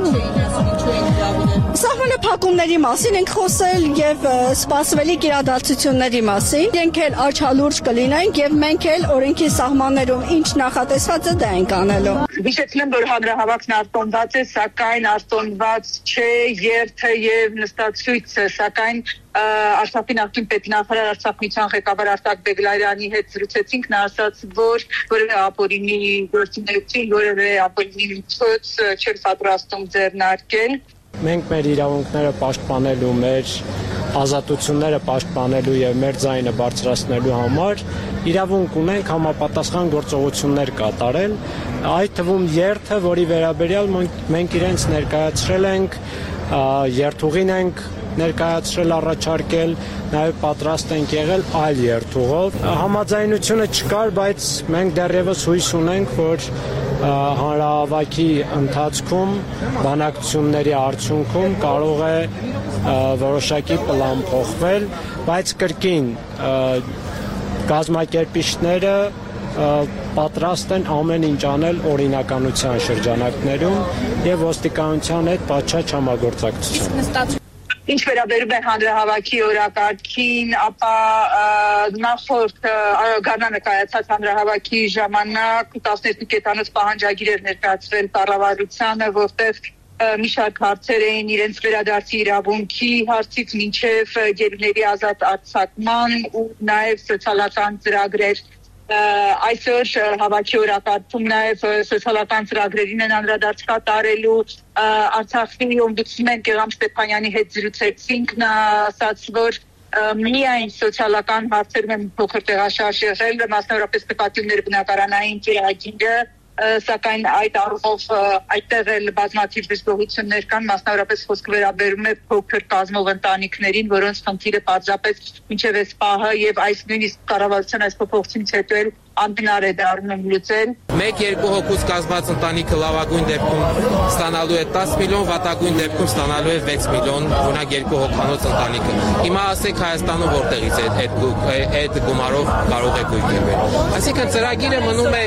Սահմանափակումների մասին ենք խոսել եւ սպասվելիք իրադարձությունների մասին։ Մենք էլ աչալուրջ կլինենք եւ մենք էլ օրենքի սահմաններում ինչ նախատեսված է դա ենք անելու։
Հիշեցնեմ, որ հանրահավաքն արտոնված է, սակայն արտոնված չէ երթը եւ նստացույցը, սակայն Արցախի նախկին պետնախարար Արցախ միության ղեկավար Արտակ Բեգլարյանի հետ զրուցեցինք, նա ասաց, որ որևէ ապօրինի գործունեություն, որևէ ապօրինի ցույց չէր պատրաստում ձեռնարկել։
Մենք մեր իրավունքները պաշտպանելու, մեր ազատությունները պաշտպանելու եւ մեր ձայնը բարձրացնելու համար իրավունք ունենք համապատասխան գործողություններ կատարել, այդ թվում երթը, որի վերաբերյալ մենք իրենց ներկայացրել ենք, երթուղին ենք ներկայացրել, առաջարկել, նաև պատրաստ ենք եղել այլ երթուղով։ Համաձայնությունը չկար, բայց մենք դեռևս հույս ունենք, որ հանրահավաքի ընթացքում բանակցությունների արդյունքում կարող է որոշակի պլան փոխվել, բայց կրկին կազմակերպիչները պատրաստ են ամեն ինչ անել օրինականության շրջանակներում եւ ոստիկանության հետ պատշաճ համագործակցություն։
Ինչ վերաբերում է հանրահավաքի օրակարգին, ապա նախորդ գարնանը կայացած հանրահավաքի ժամանակ 12 կետանոց պահանջագիր էր ներկայացվել կառավարությանը, որտեղ մի շարք հարցեր էին իրենց վերադարձի իրավունքի հարցից մինչև գերիների ազատ արձակման ու նաև սոցիալական ծրագրեր։ Այսօր հավաքի օրակարգում նաև սոցիալական ծրագրերին են անդրադարձ կատարելու Արցախի օմբուդսմեն Գեգամ Ստեփանյանի հետ զրուցեցինք, նա ասաց, որ միայն սոցիալական հարցերում են փոքր տեղաշարժ եղել, մասնավորապես նկատիվներ բնակարանային ծրագիրը, սակայն այդ առումով այդտեղ էլ բազմաթիվ դժգոհություններ կան, մասնավորապես խոսքը վերաբերում է փոքր կազմով ընտանիքներին, որոնց խնդիրը պարզապես մինչև այս պահը եւ այս նույնիսկ կառավարության այս փոփոխությունից հետո էլ անհնար է դառնում լուծել։
1-2 հոգուց կազմված ընտանիքը լավագույն դեպքում ստանալու է 10 միլիոն, վատագույն դեպքում ստանալու է 6 միլիոն, օրինակ 2 հոգանոց ընտանիքը։ Հիմա ասեք Հայաստանում որտեղից այդ գումարով կարող է գույքել։ Այսինքն ծրագիրը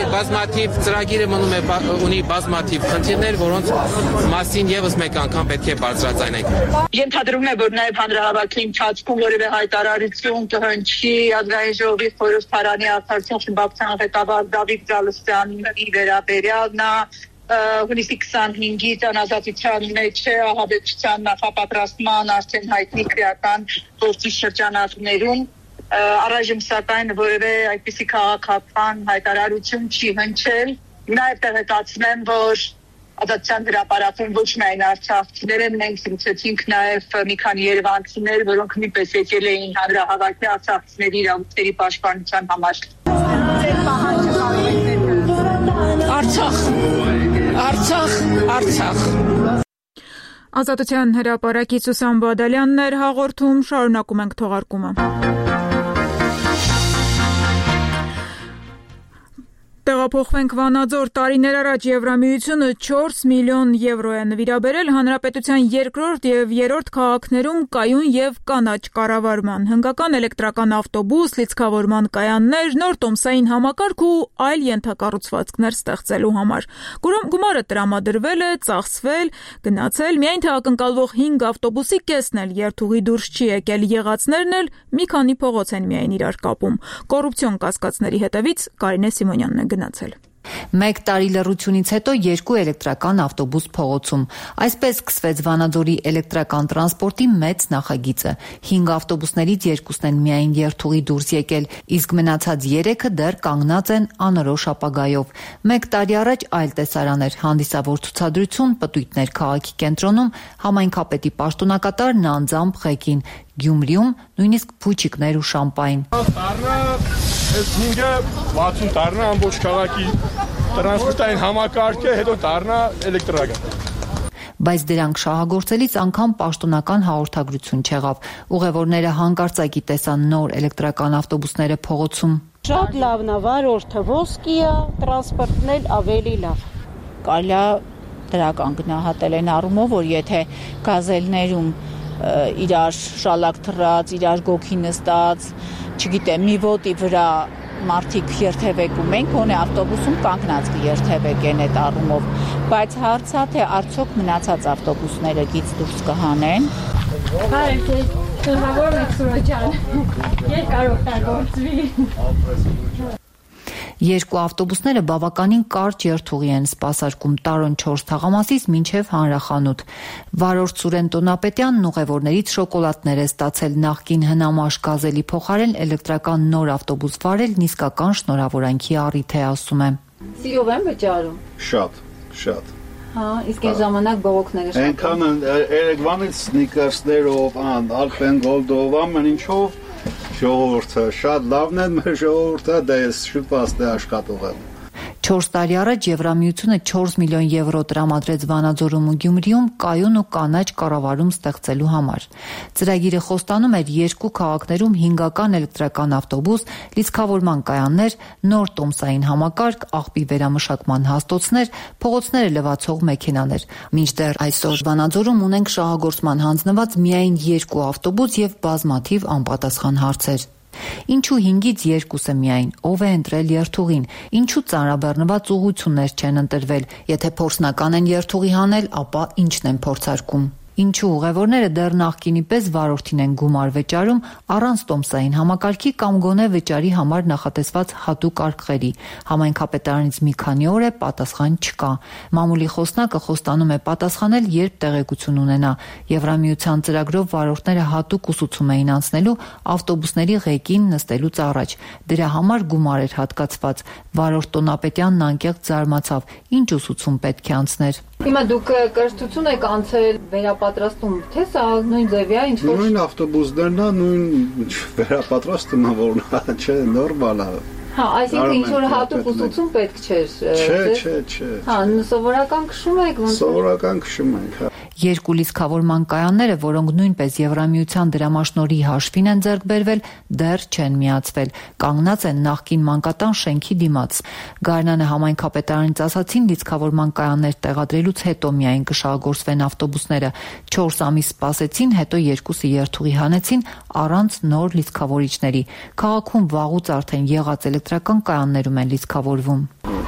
մնում է ունի բազմաթիվ խնդիրներ, որոնց մասին եւս մեկ անգամ պետք է բարձրաձայնենք։
Ենթադրում է, որ նաև հանրահավաքի ընթացքում որևէ հայտարարություն կհնչի ազգային ժողովի խորհրդարանի արտադրության ղեկավար Դավիթ Գալստյանի վերաբերյալ, նա
հունիսի 25-ի անազատության մեջ է ահաբեկչության նախապատրաստման արդեն հայտնի քրեական գործի շրջանակներում առայժմ սակայն որևէ այդպիսի քաղաքական հայտարարություն չի հնչել։ Նաև տեղեկացնեմ, որ ազատության հրապարակում ոչ միայն արցախցիներ են, մենք զրուցեցինք նաև մի քանի երևանցիներ, որոնք նույնպես եկել էին հանրահավաքի արցախցիների իրավունքների պաշտպանության համար։ Արցախ։
Ազատության հրապարակից Սուսան Բադալյանն էր հաղորդում, շարունակում ենք թողարկումը։ Տեղափոխվենք Վանաձոր, տարիներ առաջ Եվրամիությունը 4 միլիոն եվրո է նվիրաբերել հանրապետության երկրորդ եւ երրորդ քաղաքներում կայուն եւ կանաչ կառավարման, հնգական էլեկտրական ավտոբուս, լիցքավորման կայաններ, նոր տոմսային համակարգ ու այլ ենթակառուցվածքներ ստեղծելու համար։ Գումարը տրամադրվել է, ծախսվել, գնացել, միայն թե ակնկալվող 5 ավտոբուսի կեսն էլ երթուղի դուրս չի եկել, եղածներն էլ մի քանի փողոց են միայն իրար կապում։ Կոռուպցիոն կասկածների հետևից Կարինե Սիմոնյանն է գնացել։
1 տարի լռությունից հետո 2 էլեկտրական ավտոբուս փողոցում։ Այսպես սկսվեց Վանաձորի էլեկտրական տրանսպորտի մեծ նախագիծը։ 5 ավտոբուսներից 2-ն են միայն երթուղի դուրս եկել, իսկ մնացած 3-ը դեռ կանգնած են անորոշ ապագայով։ 1 տարի առաջ այլ տեսարան էր, հանդիսավոր ցուցադրություն, պտույտներ քաղաքի կենտրոնում, համայնքապետի պաշտոնակատարն անձամբ ղեկին, Գյումրիում նույնիսկ փուչիկներ ու շամպայն։
Այս 5-ը 60 տարնա ամբողջ քաղաքի տրանսպորտային համակարգը, հետո դառնա էլեկտրական։
Բայց դրանք շահագործելիս անգամ պաշտոնական հաղորդագրություն չեղավ։ Ուղևորները հանկարծակի տեսան նոր էլեկտրական ավտոբուսները փողոցում։
Շատ լավն է, վարորդը ոսկի է, տրանսպորտն էլ ավելի լավ։ Կարելի է դրական գնահատել են առումով, որ եթե գազելներում իրար շալակ թռած, իրար գոքի նստած, չգիտեմ, մի ոտի վրա մարդիկ երթևեկում են, գոնե ավտոբուսում կանգնած կերթևեկեն այդ առումով, բայց հարցա թե արդյոք մնացած ավտոբուսները գից դուրս կհանեն։
Շնորհավոր եք Սուրոջան, երկար օգտագործվի։
2 ավտոբուսները բավականին կարճ երթուղի են սպասարկում Տարոն 4 թաղամասից մինչև հանրախանութ։ Վարորդ Սուրեն Տոնապետյանն ուղևորներից շոկոլադներ է ստացել, նախկին հնամաշ գազելի փոխարեն էլեկտրական նոր ավտոբուս վարելն իսկական շնորհավորանքի առիթ է, ասում է։
Սիրով են վճարում։
Շատ։
Հա, իսկ այն ժամանակ բողոքները շատ։
Այնքան Երևանից նիկարսներով, Ալպեն Գոլդով, ամեն ինչով ժողովուրդը շատ լավն է, մեր ժողովուրդը դա է շուտ պաստե աշխատող է։
4 տարի առաջ Եվրամիությունը 4 միլիոն եվրո տրամադրեց Վանաձորում ու Գյումրիում կայուն ու կանաչ կառավարում ստեղծելու համար։ Ծրագիրը խոստանում էր 2 քաղաքներում հինգական էլեկտրական ավտոբուս, լիցքավորման կայաններ, նոր տոմսային համակարգ, աղբի վերամշակման հաստոցներ, փողոցները լվացող մեքենաներ։ Մինչդեռ այսօր Վանաձորում ունենք շահագործման հանձնված միայն 2 ավտոբուս եւ բազմաթիվ անպատասխան հարցեր։ Ինչու 5-ից 2-ը միայն, ով է ընտրել երթուղին, ինչու ծանրաբեռնված ուղղություններ չեն ընտրվել, եթե փորձնական են երթուղի հանել, ապա ինչն են փորձարկում։ Ինչու ուղևորները դեռ նախկինի պես վարորդին են գումար վճարում առանց տոմսային համակարգի կամ գոնե վճարի համար նախատեսված հատուկ արկղերի։ Համայնքապետարանից մի քանի օր է պատասխան չկա։ Մամուլի խոսնակը խոստանում է պատասխանել, երբ տեղեկություն ունենա։ Եվրամիության ծրագրով վարորդները հատուկ ուսուցում էին անցնելու ավտոբուսների ղեկին նստելուց առաջ։ Դրա համար գումար էր հատկացված։ Վարորդ Տոնապետյանն անկեղծ զարմացավ. ինչ ուսուցում պետք է անցներ։
Հիմա դուք կրթություն եք անցել վերապատրաստում, թե սա նույն ձևի է, ինչ որ
նույն ավտոբուսներն է, նույն վերապատրաստումը որն է, չէ, նորմալ է։
Հա, այսինքն ինչ որ հատուկ ուսուցում պետք չէր։
Չէ։
Հա, սովորական քշում եք ոնց։
Սովորական քշում ենք, հա։
2 լիցքավորման կայանները, որոնք նույնպես Եվրամիության դրամաշնորհի հաշվին են ձեռք բերվել, դեռ չեն միացվել, կանգնած են նախկին մանկատան շենքի դիմաց։ Գարնանը համայնքապետարանից ասացին, լիցքավորման կայաններ տեղադրելուց հետո միայն կշահագործվեն ավտոբուսները։ 4 ամիս սպասեցին, հետո 2-ը երթուղի հանեցին առանց նոր լիցքավորիչների։ Քաղաքում վաղուց արդեն եղած էլեկտրական կայաններում են լիցքավորվում։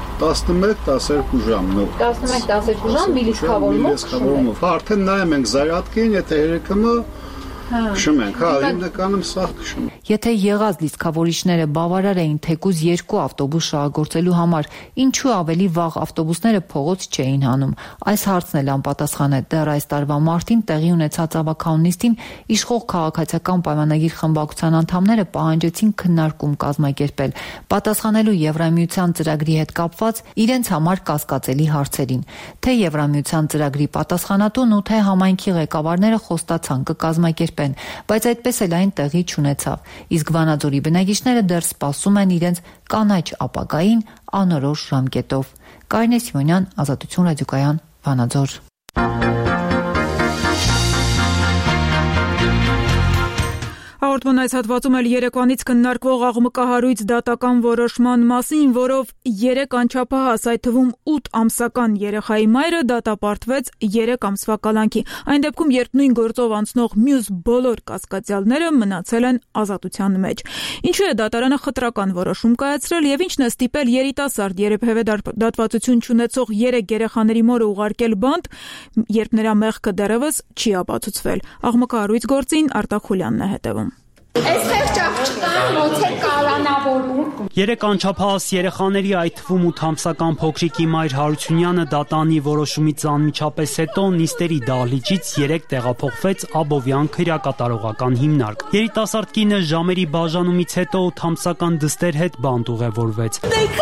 11-12 ժամ նոր։
11-12 ժամ մի լիցքավորումով։
Արդեն նայում ենք զարյատկին, եթե երեկոմը Քշում ենք, հիմնականում սա քշում։
Եթե եղած լիցքավորիչները բավարար էին թեկուզ 2 ավտոբուս շահագործելու համար, ինչու ավելի վաղ ավտոբուսները փողոց չէին հանում։ Այս հարցն էլ անպատասխան է։ Դեռ այս տարվա մարտին տեղի ունեցած ավագանուն նիստին իշխող քաղաքացիական պայմանագիր խմբակցության անդամները պահանջեցին քննարկում կազմակերպել, պատասխանելու Եվրամիության ծրագրի հետ կապված իրենց համար կասկածելի հարցերին։ Թե Եվրամիության ծրագրի պատասխանատուն ու թե համայնքի ղեկավարները խոստացան կկազմակերպեն, բայց այդպես էլ այն տեղի չունեցավ։ Իսկ Վանաձորի բնակիչները դեռ սպասում են իրենց կանաչ ապագային անորոշ ժամկետով։ Կարինե Սիմոնյան, Ազատություն ռադիոկայան, Վանաձոր։
Հաղորդման այս հատվածում էլ Երևանից քննարկվող աղմկահարույց դատական որոշման մասին, որով 3 անչափահաս, այդ թվում 8 ամսական երեխայի մայրը դատապարտվեց 3 ամսվա կալանքի։ Այն դեպքում, երբ նույն գործով անցնող մյուս բոլոր կասկածյալները մնացել են ազատության մեջ։ Ինչու է դատարանը խտրական որոշում կայացրել եւ ինչն է ստիպել երիտասարդ երբևէ դատվածություն չունեցող 3 երեխաների մորը ուղարկել բանտ, երբ նրա մեղքը դեռևս չի ապացուցվել։ Աղմկահարույց գործին Արտակ Խուլյանն է հետևում։
Այստեղ ճաղճկան ոնց է կալանավորում։
3 անչափահաս երեխաների, այդ թվում 8 ամսական փոքրիկի մայր Հարությունյանը դատանի որոշումից անմիջապես հետո նիստերի դահլիճից 3 տեղափոխվեց Աբովյան քրեակատարողական հիմնարկ։ Երիտասարդ կինը ժամերի բաժանումից հետո 8 ամսական դստեր հետ բանտ ուղևորվեց։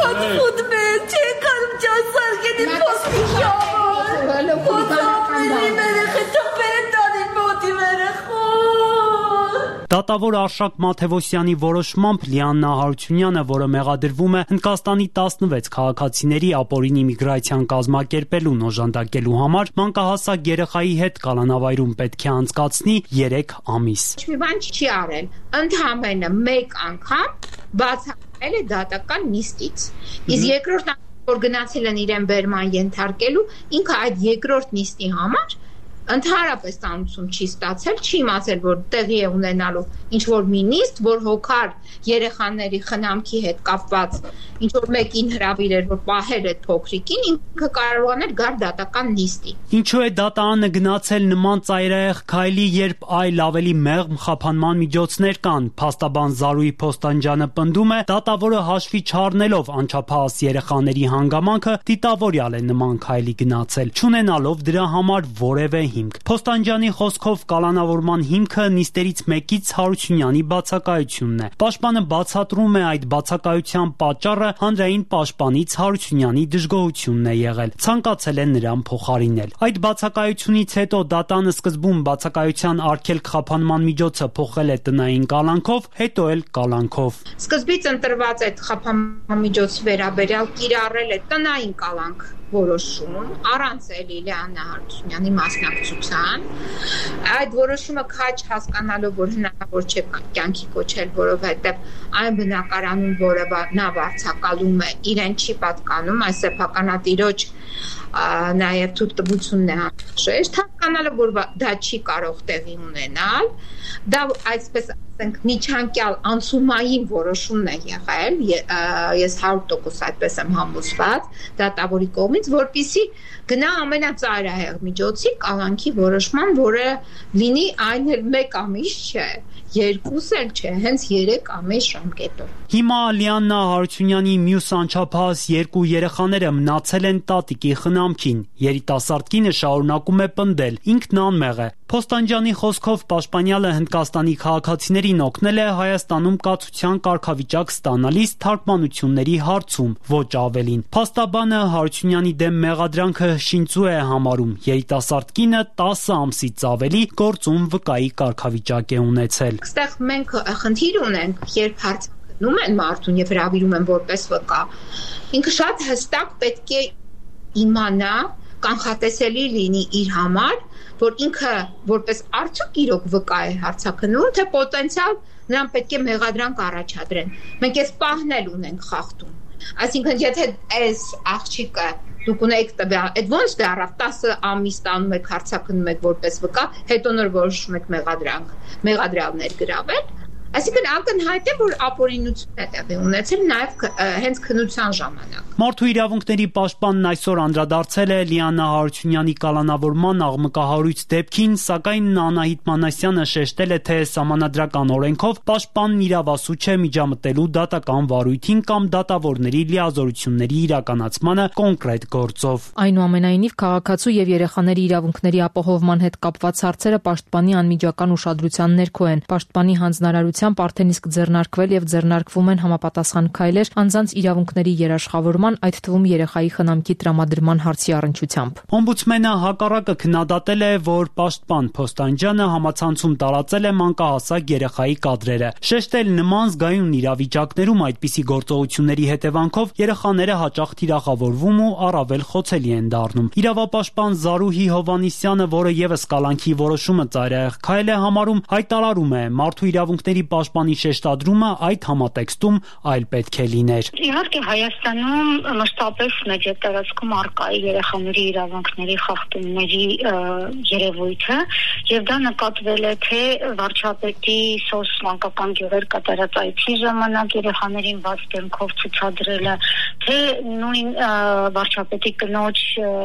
Դատավոր Արշակ Մաթևոսյանի որոշմամբ Լիաննա Հարությունյանը, որը մեղադրվում է Հնդկաստանի 16 քաղաքացիների ապօրինի միգրացիան կազմակերպելուն օժանդակելու համար, մանկահասակ երեխայի հետ կալանավայրում պետք է անցկացնի 3 ամիս։
Մի բան չի արել, ընդհանրապես մեկ անգամ բացառել է դատական նիստից։ Իսկ երկրորդ որ գնացել են իրեն բերման ենթարկելու, ինքը այդ երկրորդ նիստի համար ընդհանրապես ծանուցում չի ստացել, չի իմացել, որ տեղի է ունենալու ինչ-որ մի նիստ, որ հոգար երեխաների խնամքի հետ կապված ինչ-որ մեկին հրավիրեր, որ պահեր այդ փոքրիկին, ինքը կարողաներ գալ դատական նիստի։
Ինչու է դատարանը գնացել նման ծայրահեղ քայլի, երբ այլ ավելի մեղմ խափանման միջոցներ կան։ Փաստաբան Զարուհի Փոստանջյանը պնդում է, դատավորը հաշվի չառնելով անչափահաս երեխաների հանգամանքը, դիտավորյալ է նման քայլի գնացել, չունենալով դրա համար որևէ հիմք։ Փոստանջյանի խոսքով կալանավորման հիմքը նիստերից մեկից Հարությունյանի բացակայությունն է։ Պաշտպանը բացատրում է այդ բացակայության պատճառը հանրային պաշտպանից Հարությունյանի դժգոհությունն է եղել, ցանկացել են նրան փոխարինել։ Այդ բացակայությունից հետո դատանը սկզբում բացակայության արգելք խափանման միջոցը փոխել է տնային կալանքով, հետո էլ կալանքով։
Սկզբից ընտրված այդ խափանման միջոցի վերաբերյալ կիրառել է տնային կալանք որոշում առանց Լիաննա Հարությունյանի մասնակցության։ Այդ որոշումը քաչ հասկանալով, որ հնարավոր չէ կյանքի կոչել, որովհետև այն բնակարանում, որը նա վարձակալում է, իրեն չի պատկանում, այս սեփականատիրոջ նաև թույլտվությունն է անհրաժեշտ, հասկանալով, որ դա չի կարող տեղի ունենալ, դա այսպես ասենք միջանկյալ անցումային որոշումն է եղել, ես 100% այդպես եմ համոզված դատավորի կողմից, որպեսզի գնա ամենածայրահեղ միջոցի կալանքի որոշման, որը լինի այն էլ 1 ամիս չէ, 2 էլ չէ, հենց 3 ամիս ժամկետով։
Հիմա Լիաննա Հարությունյանի մյուս անչափահաս 2 երեխաները մնացել են տատիկի խնամքին։ Երիտասարդ կինը շարունակում է պնդել, ինքն անմեղ է։ Փոստանջյանի խոսքով պաշտպանյալը Հնդկաստանի քաղաքացիներին օգնել է Հայաստանում կացության կարգավիճակ ստանալիս թարգմանությունների հարցում, ոչ ավելին։ Փաստաբանը Հարությունյանի դեմ մեղադրանքը շինծու է համարում։ Երիտասարդ կինը 10 ամսից ավելի գործում վկայի կարգավիճակ է ունեցել։
Այստեղ մենք խնդիր ունենք, երբ հարցնում են մարդուն եւ հրավիրում են որպես վկա։ Ինքը շատ հստակ պետք է իմանա, կանխատեսելի լինի իր համար, որ ինքը որպես արդյոք իրոք վկա է հարցաքննում, թե պոտենցիալ նրան պետք է մեղադրանք առաջադրեն։ Մենք այս պահն էլ ունենք խախտում։ Այսինքն, եթե այս աղջիկը դուք ունեք տվյալ, այդ ոնց դեռ 10 ամիս տանում եք հարցաքննում եք որպես վկա, հետո նոր որոշում եք մեղադրյալ ներգրավել, Այսինքն ակնհայտ է, որ ապօրինություն է տեղի ունեցել նաև հենց քննության ժամանակ։
Մարդու իրավունքների պաշտպանն այսօր անդրադարձել է Լիանա Հարությունյանի կալանավորման աղմկահարույց դեպքին, սակայն Անահիտ Մանասյանը շեշտել է, թե սահմանադրական օրենքով պաշտպանն իրավասու չէ միջամտելու դատական վարույթին կամ դատավորների լիազորությունների իրականացմանը կոնկրետ գործով։
Այնուամենայնիվ, քաղաքացու եւ երեխաների իրավունքների ապահովման հետ կապված հարցերը պաշտպանի անմիջական ուշադրության ներքո են։ Պաշտպանի հանձնարարությամբ արդեն իսկ ձեռնարկվել եւ ձեռնարկվում են համապատասխան քայլեր անձանց իրավունքների երաշխավորման, այդ թվում երեխայի խնամքի տրամադրման հարցի առնչությամբ։
Օմբուդսմենը հակառակը քննադատել է, որ պաշտպան Փոստանջյանը համացանցում տարածել է մանկահասակ երեխայի կադրերը։ Շեշտել նման զգայուն իրավիճակներում այդպիսի գործողությունների հետևանքով երեխաները հաճախ թիրախավորվում ու առավել խոցելի են դառնում։ Իրավապաշտպան Զարուհի Հովանիսյանը, որը եւս կալանքի որոշումը ծայրահեղ քայլ է համարում, հայտարարում է, մարդու իրավունքների պաշտպանի շեշտադրումը այդ համատեքստում այլ պետք է լիներ։
Իհարկե Հայաստանում մշտապես մեծ տարածքում առկա է երեխաների իրավունքների խախտումների երևույթը, եւ դա նկատվել է թե վարչապետի սոս մանկական գյուղեր կատարած այցի ժամանակ երեխաներին բաց դեմքով ցուցադրելը, թե նույն վարչապետի կնոջ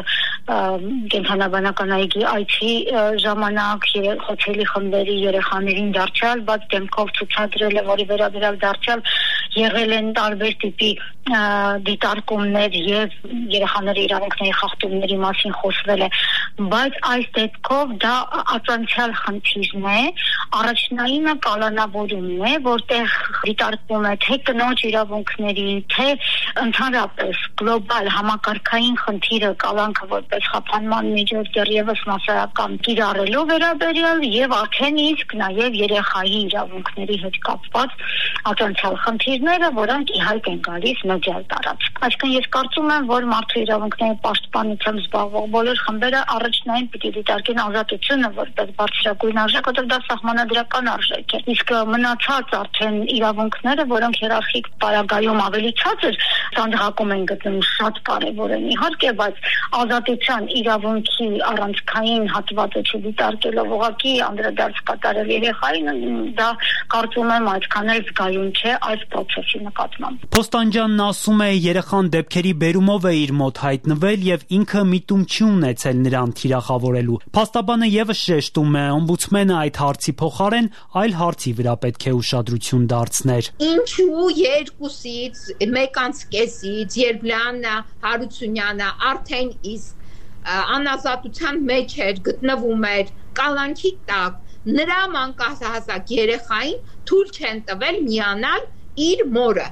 կենթանաբանական այգի այցի ժամանակ խոցելի խմբերի երեխաներին դարձյալ բաց դեմքով ցուցադրելը, որի վերաբերյալ դարձյալ եղել են տարբեր տիպի դիտարկումներ եւ երեխաների իրավունքների խախտումների մասին խոսվել է, բայց այս դեպքով դա ածանցյալ խնդիրն է, առաջնայինը կալանավորումն է, որտեղ դիտարկվում է թե կնոջ իրավունքների, թե ընդհանրապես գլոբալ համակարգային խնդիրը կալանքը որպես խափանման միջոց դեռևս մասսայական կիրառելու վերաբերյալ եւ արդեն իսկ նաեւ երեխայի իրավունքների հետ կապված ածանցյալ խնդիրները, որոնք ի հայտ են գալիս մեջալ տարածք։ Այսինքն ես կարծում եմ, որ մարդու իրավունքների պաշտպանությամբ զբաղվող բոլոր խմբերը առաջնային պիտի դիտարկեն ազատությունը որպես բարձրագույն արժեք, որտեղ դա սահմանադրական արժեք է։ Իսկ մնացած արդեն իրավունքները, որոնք հիերարխիկ պարագայում ավելի ցածր ծանրակում են գտնում, շատ կարևոր են իհարկե, բայց ազատության իրավունքի առանցքային հատվածը չդիտարկելով ուղղակի անդրադարձ կատարել երեխային, դա կարծում եմ այդքան էլ զգայուն չէ այս process-ի նկատմամբ։
Փոստանջյանն ասում է, երեխան դեպքերի բերումով է իր մոտ հայտնվել եւ ինքը միտում չի ունեցել նրան թիրախավորելու։ Փաստաբանը եւս շեշտում է, օմբուդսմենը այդ հարցի փոխարեն այլ հարցի վրա պետք է ուշադրություն դարձներ։
Ինչու երկուսից, մեկանց կեսից, երբ Լիանա Հարությունյանը արդեն իսկ անազատության մեջ էր, գտնվում էր կալանքի տակ, նրա մանկահասակ երեխային թույլ չեն տվել միանալ իր մորը։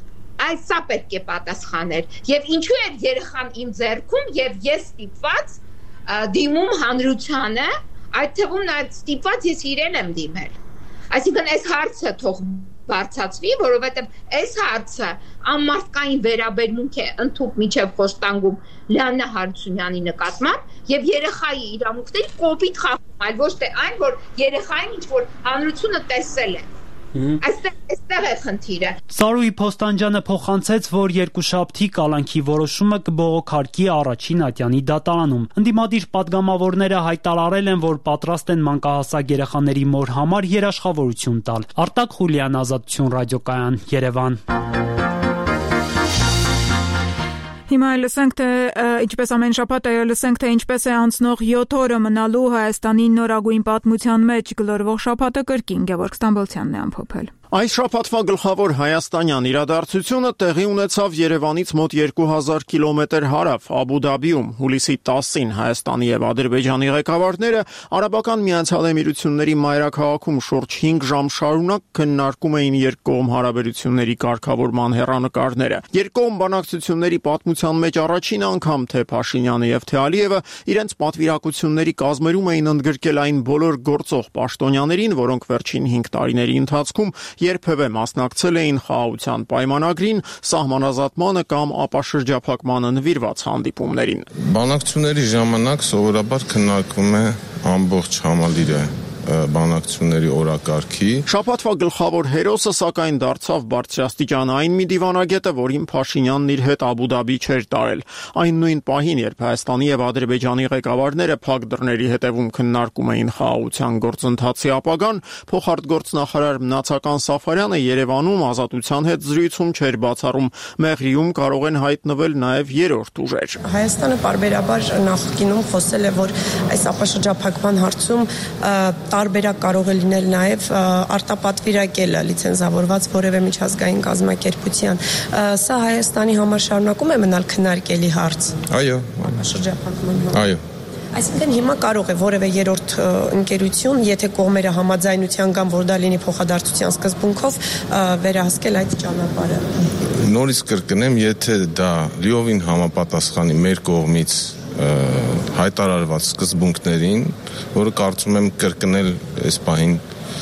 Այս սա պետք է պատասխաներ։ Եվ ինչու էր երեխան իմ ձեռքում եւ ես ստիպված դիմում հանրությանը, այդ թվում նաեւ ստիպված ես իրեն եմ դիմել։ Այսինքն այս հարցը թող բարձրացվի, որովհետեւ այս հարցը անմարդկային վերաբերմունք է ընդհանուր միջև Խոշտանգում Լիանա Հարությունյանի նկատմամբ եւ երեխայի իրավունքների կոպիտ խախտում, այլ ոչ թե այն, որ երեխային ինչ որ հանրությունը տեսել է։ Այստեղ է խնդիրը։
Զարուհի Փոստանջյանը փոխանցեց, որ երկուշաբթի կալանքի որոշումը կբողոքարկի առաջին ատյանի դատարանում։ Ընդդիմադիր պատգամավորները հայտարարել են, որ պատրաստ են մանկահասակ երեխաների մոր համար երաշխավորություն տալ։ Արտակ Խուլյան, Ազատություն ռադիոկայան, Երևան։
Հիմա լսենք, թե ինչպես ամեն շաբաթ լսենք, թե ինչպես է անցնող 7 օրը մնալու Հայաստանի նորագույն պատմության մեջ գլորվող շաբաթը կրկին Գևորգ Ստամբոլցյանն է ամփոփել։
Այս շաբաթվա գլխավոր հայաստանյան իրադարձությունը տեղի ունեցավ Երևանից մոտ 2000 կիլոմետր հարավ Աբու Դաբիում հուլիսի 10-ին Հայաստանի եւ Ադրբեջանի ղեկավարները Արաբական Միացյալ Էմիրությունների մայրաքաղաքում շուրջ 5 ժամ շարունակ քննարկում էին երկկողմ հարաբերությունների կարգավորման հեռանկարները։ Երկկողմ բանակցությունների պատմության մեջ առաջին անգամ թե Փաշինյանը եւ թե Ալիևը իրենց պատվիրակությունների կազմերում էին ընդգրկել այն բոլոր գործող պաշտոնյաներին, որոնք վերջին 5 տարիների ընթացքում երբևէ մասնակցել էին խաղաղության պայմանագրին, սահմանազատմանը կամ ապաշրջափակմանը նվիրված հանդիպումներին։
Բանակցությունների ժամանակ սովորաբար քննարկվում է ամբողջ համալիրը,
բանակցությունների օրակարգի։
Շաբաթվա գլխավոր հերոսը սակայն դարձավ բարձրաստիճանային մի դիվանագետը, որին Փաշինյանն իր հետ Աբու Դաբի չէր տարել։ Այն նույն պահին, երբ Հայաստանի եւ Ադրբեջանի ղեկավարները փակ դռների հետևում քննարկում էին խաղաղության գործընթացի ապագան, փոխարտգործնախարար Մնացական Սաֆարյանը Երևանում Ազատության հետ զրույցում չէր բացառում Մեղրիում կարող են հայտնվել նաեւ երրորդ ուժեր։
Հայաստանը պարբերաբար նախկինում խոսել է, որ այս ապաշրջափակման հարցում տարբերակ կարող է լինել նաեւ արտապատվիրակելը լիցենզավորված որևէ միջազգային կազմակերպության։ Սա Հայաստանի համար շարունակում է մնալ քննարկելի հարց։
Այո։
Ապաշրջափակման հարց։
Այո։
Այսինքն հիմա կարող է որևէ երրորդ ընկերություն, եթե կողմերը համաձայնության կան, որ դա լինի փոխադարձության սկզբունքով, վերահսկել այդ ճանապարհը։
Նորից կրկնեմ, եթե դա լիովին համապատասխանի մեր կողմից հայտարարված սկզբունքներին, որը կարծում եմ կրկնել այս պահին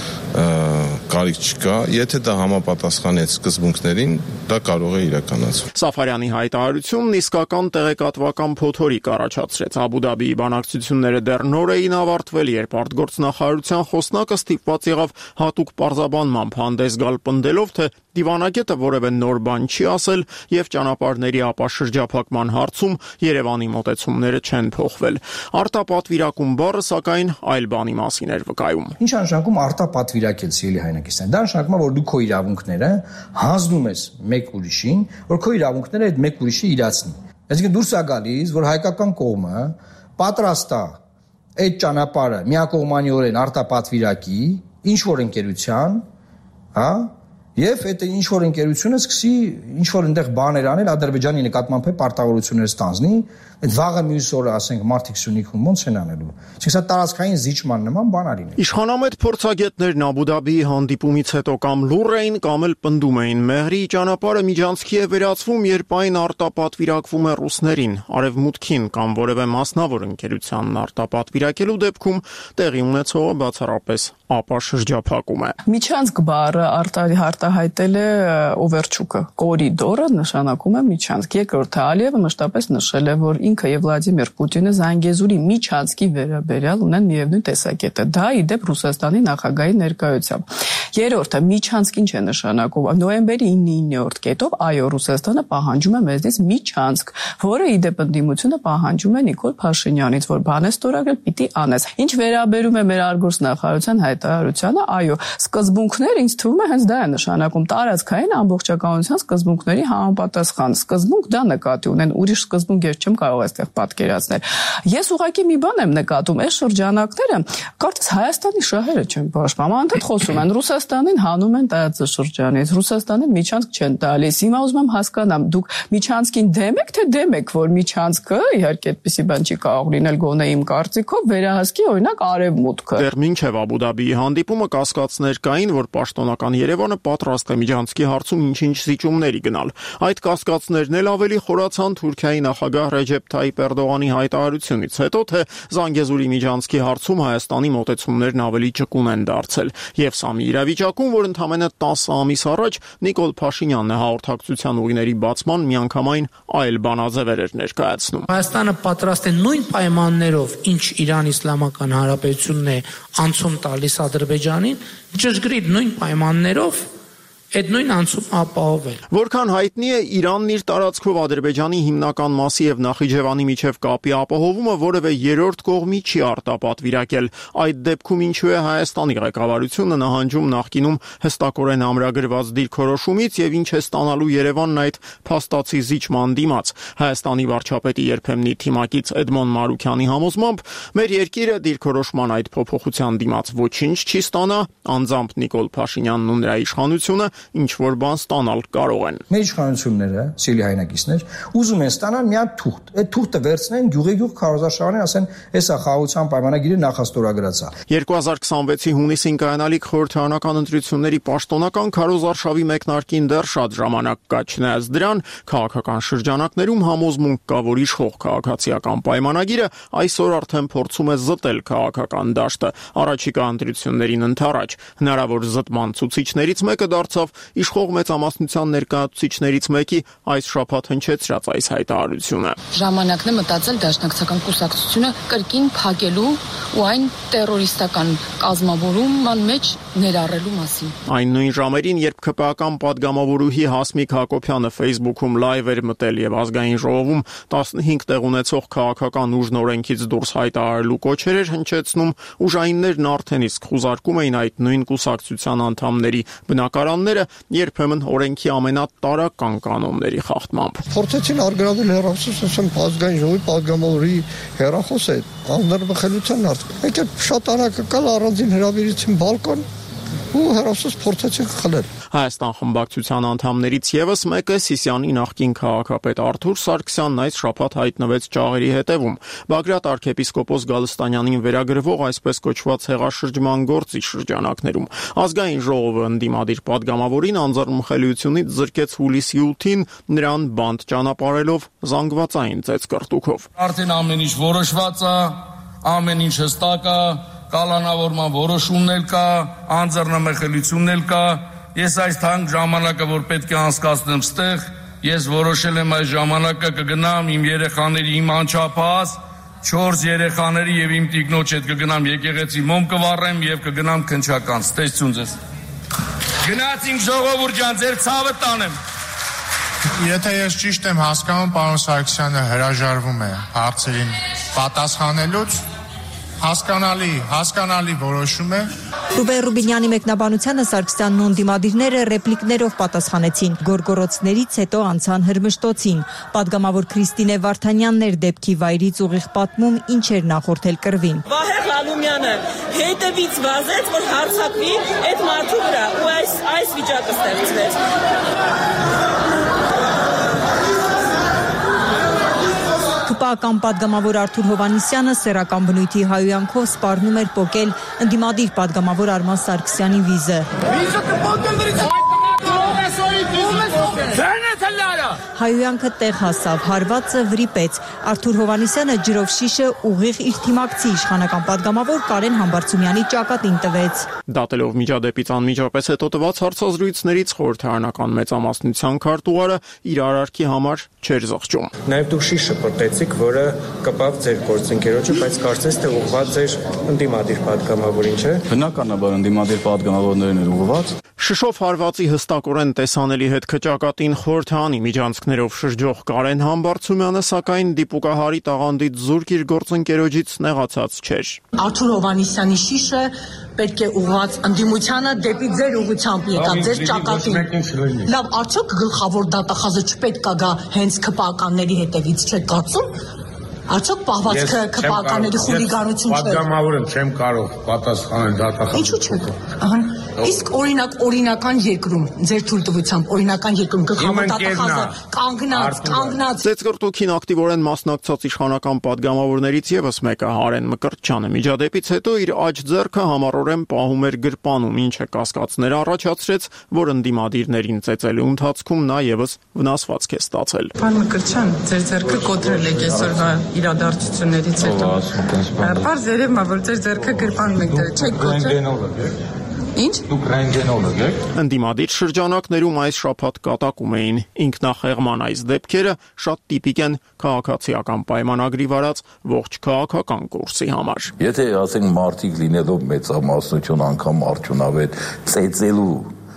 կարիք չկա, եթե դա համապատասխանի այդ սկզբունքներին, դա կարող է իրականացվել։
Սաֆարյանի հայտարարությունն իսկական տեղեկատվական փոթորիկ առաջացրեց։ Աբու Դաբիի բանակցությունները դեռ նոր էին ավարտվել, երբ արտգործնախարարության խոսնակը ստիպված եղավ հատուկ պարզաբանմամբ հանդես գալ պնդելով, թե դիվանագետը որևէ նոր բան չի ասել եւ ճանապարհների ապաշրջափակման հարցում Երևանի մոտեցումները չեն փոխվել։ Արտապատվիրակում բառը սակայն այլ բանի մասին էր վկայում։
Ինչ նշանակում արտապատվիրակել, սիրելի հայրենակիցներ։ Դա նշանակում է, որ դու քո իրավունքները հանձնում ես մեկ ուրիշին, որ քո իրավունքները այդ մեկ ուրիշը իրացնի։ Այսինքն դուրս է գալիս, որ հայկական կողմը պատրաստ է այդ ճանապարհը միակողմանիորեն արտապատվիրակի ինչ որ ընկերության, հա, եւ այդ ինչ որ ընկերությունը սկսի ինչ որ այնտեղ բաներ անել Ադրբեջանի նկատմամբ պարտավորություններ ստանձնի, այդ վաղը մյուս օրը ասենք մարտի 25-ում ոնց են անելու։ Իսկ սա տարածքային զիջման նման բան արին։
Իշխանամետ փորձագետներն Աբու Դաբիի հանդիպումից հետո կամ լուռ էին, կամ էլ պնդում էին Մեղրի ճանապարհը միջանցքի է վերածվում, երբ այն արտապատվիրակվում է ռուսներին, արևմուտքին կամ որևէ մասնավոր ընկերությանն արտապատվիրակելու դեպքում տեղի ունեցողը բացառապես ապաշրջափակում է։
Միջանցք բառը արտահայտել է Օվերչուկը։ Կորիդորը նշանակում է միջանցք։ Երկրորդը Ալիևը մշտապես նշել է, որ ինքը եւ Վլադիմիր Պուտինը Զանգեզուրի միջանցքի վերաբերյալ ունեն միևնույն տեսակետը։ Դա ի դեպ Ռուսաստանի նախագահի ներկայությամբ։ Երրորդը միջանցք ինչ է նշանակում։ Նոյեմբերի 9-րդ կետով այո Ռուսաստանը պահանջում է մեզնից միջանցք, որը ի դեպ ընդդիմությունը պահանջում է Նիկոլ Փաշինյանից, որ բան է ստորագրել, պիտի անես։ Ինչ վերաբերում է մեր արտգործնախարարության հայտարարությանը, այո, սկզբունքներ ինձ թվում է հենց դա է նշանակում տարածքային ամբողջականության սկզբունքների համապատասխան։ Սկզբունք դա նկատի ունեն, ուրիշ սկզբունքեր չեմ կարող այստեղ պատկերացնել։ Ես ուղղակի մի բան եմ նկատում, այս շրջանակները կարծես Հայաստանի շահերը չեն պաշտպանում, անդադ խոսում են Ռուսաստանին հանում են տարածաշրջանից, Ռուսաստանին միջանցք չեն տալիս։ Հիմա ուզում եմ հասկանամ, դուք միջանցքին դեմ եք, թե դեմ եք, որ միջանցքը, իհարկե այդպեսի բան չի կարող լինել գոնե իմ կարծիքով, վերահսկի օրինակ արևմուտքը։
Դեռ մինչև Աբու Դաբիի հանդիպումը կասկածներ կային, որ պաշտոնական Երևանը պատրաստ է միջանցքի հարցում ինչ-ինչ զիջումների գնալ։ Այդ կասկածներն էլ ավելի խորացան Թուրքիայի նախագահ Ռեջեփ Թայիպ Էրդողանի հայտարարությունից հետո, թե Զանգեզուրի միջանցքի հարցում Հայաստանի մոտեցումներն ավելի ճկուն են դարձել։ Եվ սա մի իրավիճակում, որ ընդամենը 10 ամիս առաջ Նիկոլ Փաշինյանն է հաղորդակցության ուղիների բացման միանգամայն այլ բանաձևեր էր ներկայացնում։
Հայաստանը պատրաստ է նույն պայմաններով, ինչ Իրան Իսլամական Հանրապետությունն է անցում տալիս Ադրբեջանին, ճշգրիտ նույն պայմաններով այդ նույն անցումը ապահովել։
Որքան հայտնի է, Իրանն իր տարածքով Ադրբեջանի հիմնական մասի եւ Նախիջևանի միջև կապի ապահովումը որևէ երրորդ կողմի չի արտապատվիրակել։ Այդ դեպքում ինչու է Հայաստանի ղեկավարությունը նահանջում նախկինում հստակորեն ամրագրված դիրքորոշումից եւ ինչ է ստանալու Երևանն այդ փաստացի զիջման դիմաց։ Հայաստանի վարչապետի երբեմնի թիմակից Էդմոն Մարուքյանի համոզմամբ մեր երկիրը դիրքորոշման այդ փոփոխության դիմաց ոչինչ չի ստանա, անձամբ Նիկոլ Փաշինյանն ու նրա իշխանությունը ինչ որ բան ստանալ կարող են։
Մեր իշխանությունները, սիրելի հայրենակիցներ, ուզում են ստանալ մի հատ թուղթ։ Այդ թուղթը վերցնեն գյուղի-գյուղ քարոզարշավանին, ասեն, «Էսա խաղաղության պայմանագիրը նախաստորագրած է»։
2026-ի հունիսին կայանալիք խորհրդարանական ընտրությունների պաշտոնական քարոզարշավի մեկնարկին դեռ շատ ժամանակ կա, չնայած դրան քաղաքական շրջանակներում համոզմունք կա, որ իշխող քաղաքացիական պայմանագիրը այսօր արդեն փորձում է զտել քաղաքական դաշտը։ Առաջիկա ընտրություններին ընդառաջ հնարավոր զտման ցուցիչներից մեկը դարձավ ելնելով իշխող մեծամասնության ներկայացուցիչներից մեկի այս շաբաթ հնչեցրած այս հայտարարությունը։
Ժամանակն է մտածել դաշնակցական կուսակցությունը կրկին փակելու ու այն տերորիստական կազմավորման մեջ ներառելու մասին։
Այն նույն ժամերին, երբ ԿՊԱ-ական падգամավորուհի Հասմիկ Հակոբյանը Facebook-ում լայվ էր մտել եւ ազգային ժողովում 15 տեղ ունեցող քաղաքական ուժն օրենքից դուրս հայտարարելու կոչեր էր հնչեցնում, ուժայիններն արդեն իսկ խուզարկում էին այդ նույն կուսակցության անդամների բնակարանները, երբեմն օրենքի ամենատարրական կանոնների խախտմամբ։
Փորձեցին արգելել հեռախոսության ազգային ժողովի падգամավորի հեռախոսը անձնարբխելության հարց։ Եկե շատ անակնկալ առանձին հրավիրեցին բալկոն ու հեռախոս փորձեցին խլել։
Հայաստան խմբակցության անդամներից եւս մեկը Սիսիանի նախկին քաղաքապետ Արթուր Սարգսյանն այս շաբաթ հայտնվեց ճաղերի հետևում։ Բագրատ arczepiskopos Գալստանյանին վերագրվող այսպես կոչված հեղաշրջման գործի շրջանակներում ազգային ժողովը ընդդիմադիր падգամավորին անձեռնմխելիությունից զրկեց հուլիսի 8-ին նրան բանտ ճանապարհելով զանգվածային ծեծկռտուքով։
Արդեն ամեն ինչ որոշված է, ամեն ինչ հստակ է, կալանավորման որոշումն էլ կա, անձեռնմխելիությունն էլ կա։ Ես այս թանկ ժամանակը, որ պետք է անցկացնեմ ստեղ, ես որոշել եմ այս ժամանակը կգնամ իմ երեխաների, իմ անչափահաս 4 երեխաների եւ իմ տիկնոջ հետ կգնամ եկեղեցի մոմ կվառեմ եւ կգնամ քնչական։ Ստեցություն ձեզ։ Գնացինք ժողովուրդ ջան, ձեր ցավը տանեմ։
Եթե ես ճիշտ եմ հասկանում, պարոն Սարգսյանը հրաժարվում է հարցերին պատասխանելուց, հասկանալի որոշում է։
Ռուբեն Ռուբինյանի մեկնաբանությանը Սարգսյանն ու ընդդիմադիրները ռեպլիկներով պատասխանեցին, գորգորոցներից հետո անցան հրմշտոցին։ Պատգամավոր Քրիստինե Վարդանյանն էր դեպքի վայրից ուղիղ պատմում, ինչ էր նախորդել կռվին։
Վահե Ղալումյանը հետևից վազեց, որ հարձակվի այդ մարդու վրա, ու այս վիճակը ստեղծվեց։
ԿՊԱ-ական падգամավոր Արթուր Հովհաննիսյանը սեռական բնույթի հայհոյանքով սպառնում էր պոկել ընդդիմադիր падգամավոր Արման Սարգսյանի վիզը։ Հայհոյանքը տեղ հասավ, հարվածը վրիպեց։ Արթուր Հովհաննիսյանը ջրով շիշը ուղիղ իր թիմակցի իշխանական падգամավոր Կարեն Համբարձումյանի ճակատին տվեց։
Դատելով միջադեպից անմիջապես հետո տված հարցազրույցներից խորհրդարանական մեծամասնության քարտուղարը իր արարքի համար չէր զղջում։
Նաև դուք շիշը պրտեցիք, որը կպավ ձեր գործընկերոջը, բայց կարծես թե ուղղված էր ընդդիմադիր падգամավորին, չէ՞։
Բնականաբար ընդդիմադիր падգամավորներին էր ուղղված։
Շշով հարվածի հստակորեն տեսանելի հետ քճակատին խորհրդարանի միջանցքներով շրջող Կարեն Համբարձումյանը սակայն դիպուկահարի տաղանդից զուրկ իր գործընկերոջից նեղացած չէր։
Արթուր Հովհաննիսյանի շիշը պետք է ուղղված ընդդիմությանը դեպի ձեր ուղղությամբ եկավ, ձեր ճակատին։ Լավ, արդյոք գլխավոր դատախազը չպետք է գա հենց ԿՊԱ-ականների հետևից, չէ՞ կարծում։ Արդյոք պահվածքը ԿՊԱ-ականների խուլիգանություն չէ։
Պատգամավորը չեմ կարող պատասխանել դատախազը։
Ինչու՞ չէ։ Իսկ օրինական երկրում, ձեր թույլտվությամբ օրինական երկրում գլխավոր դատախազը կանգնած։
Ծեծկռտուքին ակտիվորեն մասնակցած իշխանական падգամավորներից եւս մեկը Հարեն Մկրտչյանը միջադեպից հետո իր աջ ձեռքը համառորեն պահում էր գրպանում, ինչը կասկածներ առաջացրեց, որ ընդդիմադիրներին ծեծելու ընթացքում նա եւս վնասվածք է ստացել։
Պարոն Մկրտչյան, ձեր ձեռքը կոտրել եք այսօրվա իրադարձություններից հետո։ Պարզ երևում է, որ ձեր ձեռքը գրպանում եք դրել, չեք կոտրել։ Ինչ?
Դուք ռենտգենոլոգ եք։
Ընդդիմադիր շրջանակներում այս շաբաթ կատակում էին ինքնախեղման այս դեպքերը շատ տիպիկ են քաղաքացիական պայմանագրի վարած ողջ քաղաքական կուրսի համար։
Եթե ասենք մարդիկ լինելով մեծամասնություն անգամ արդյունավետ ծեծելու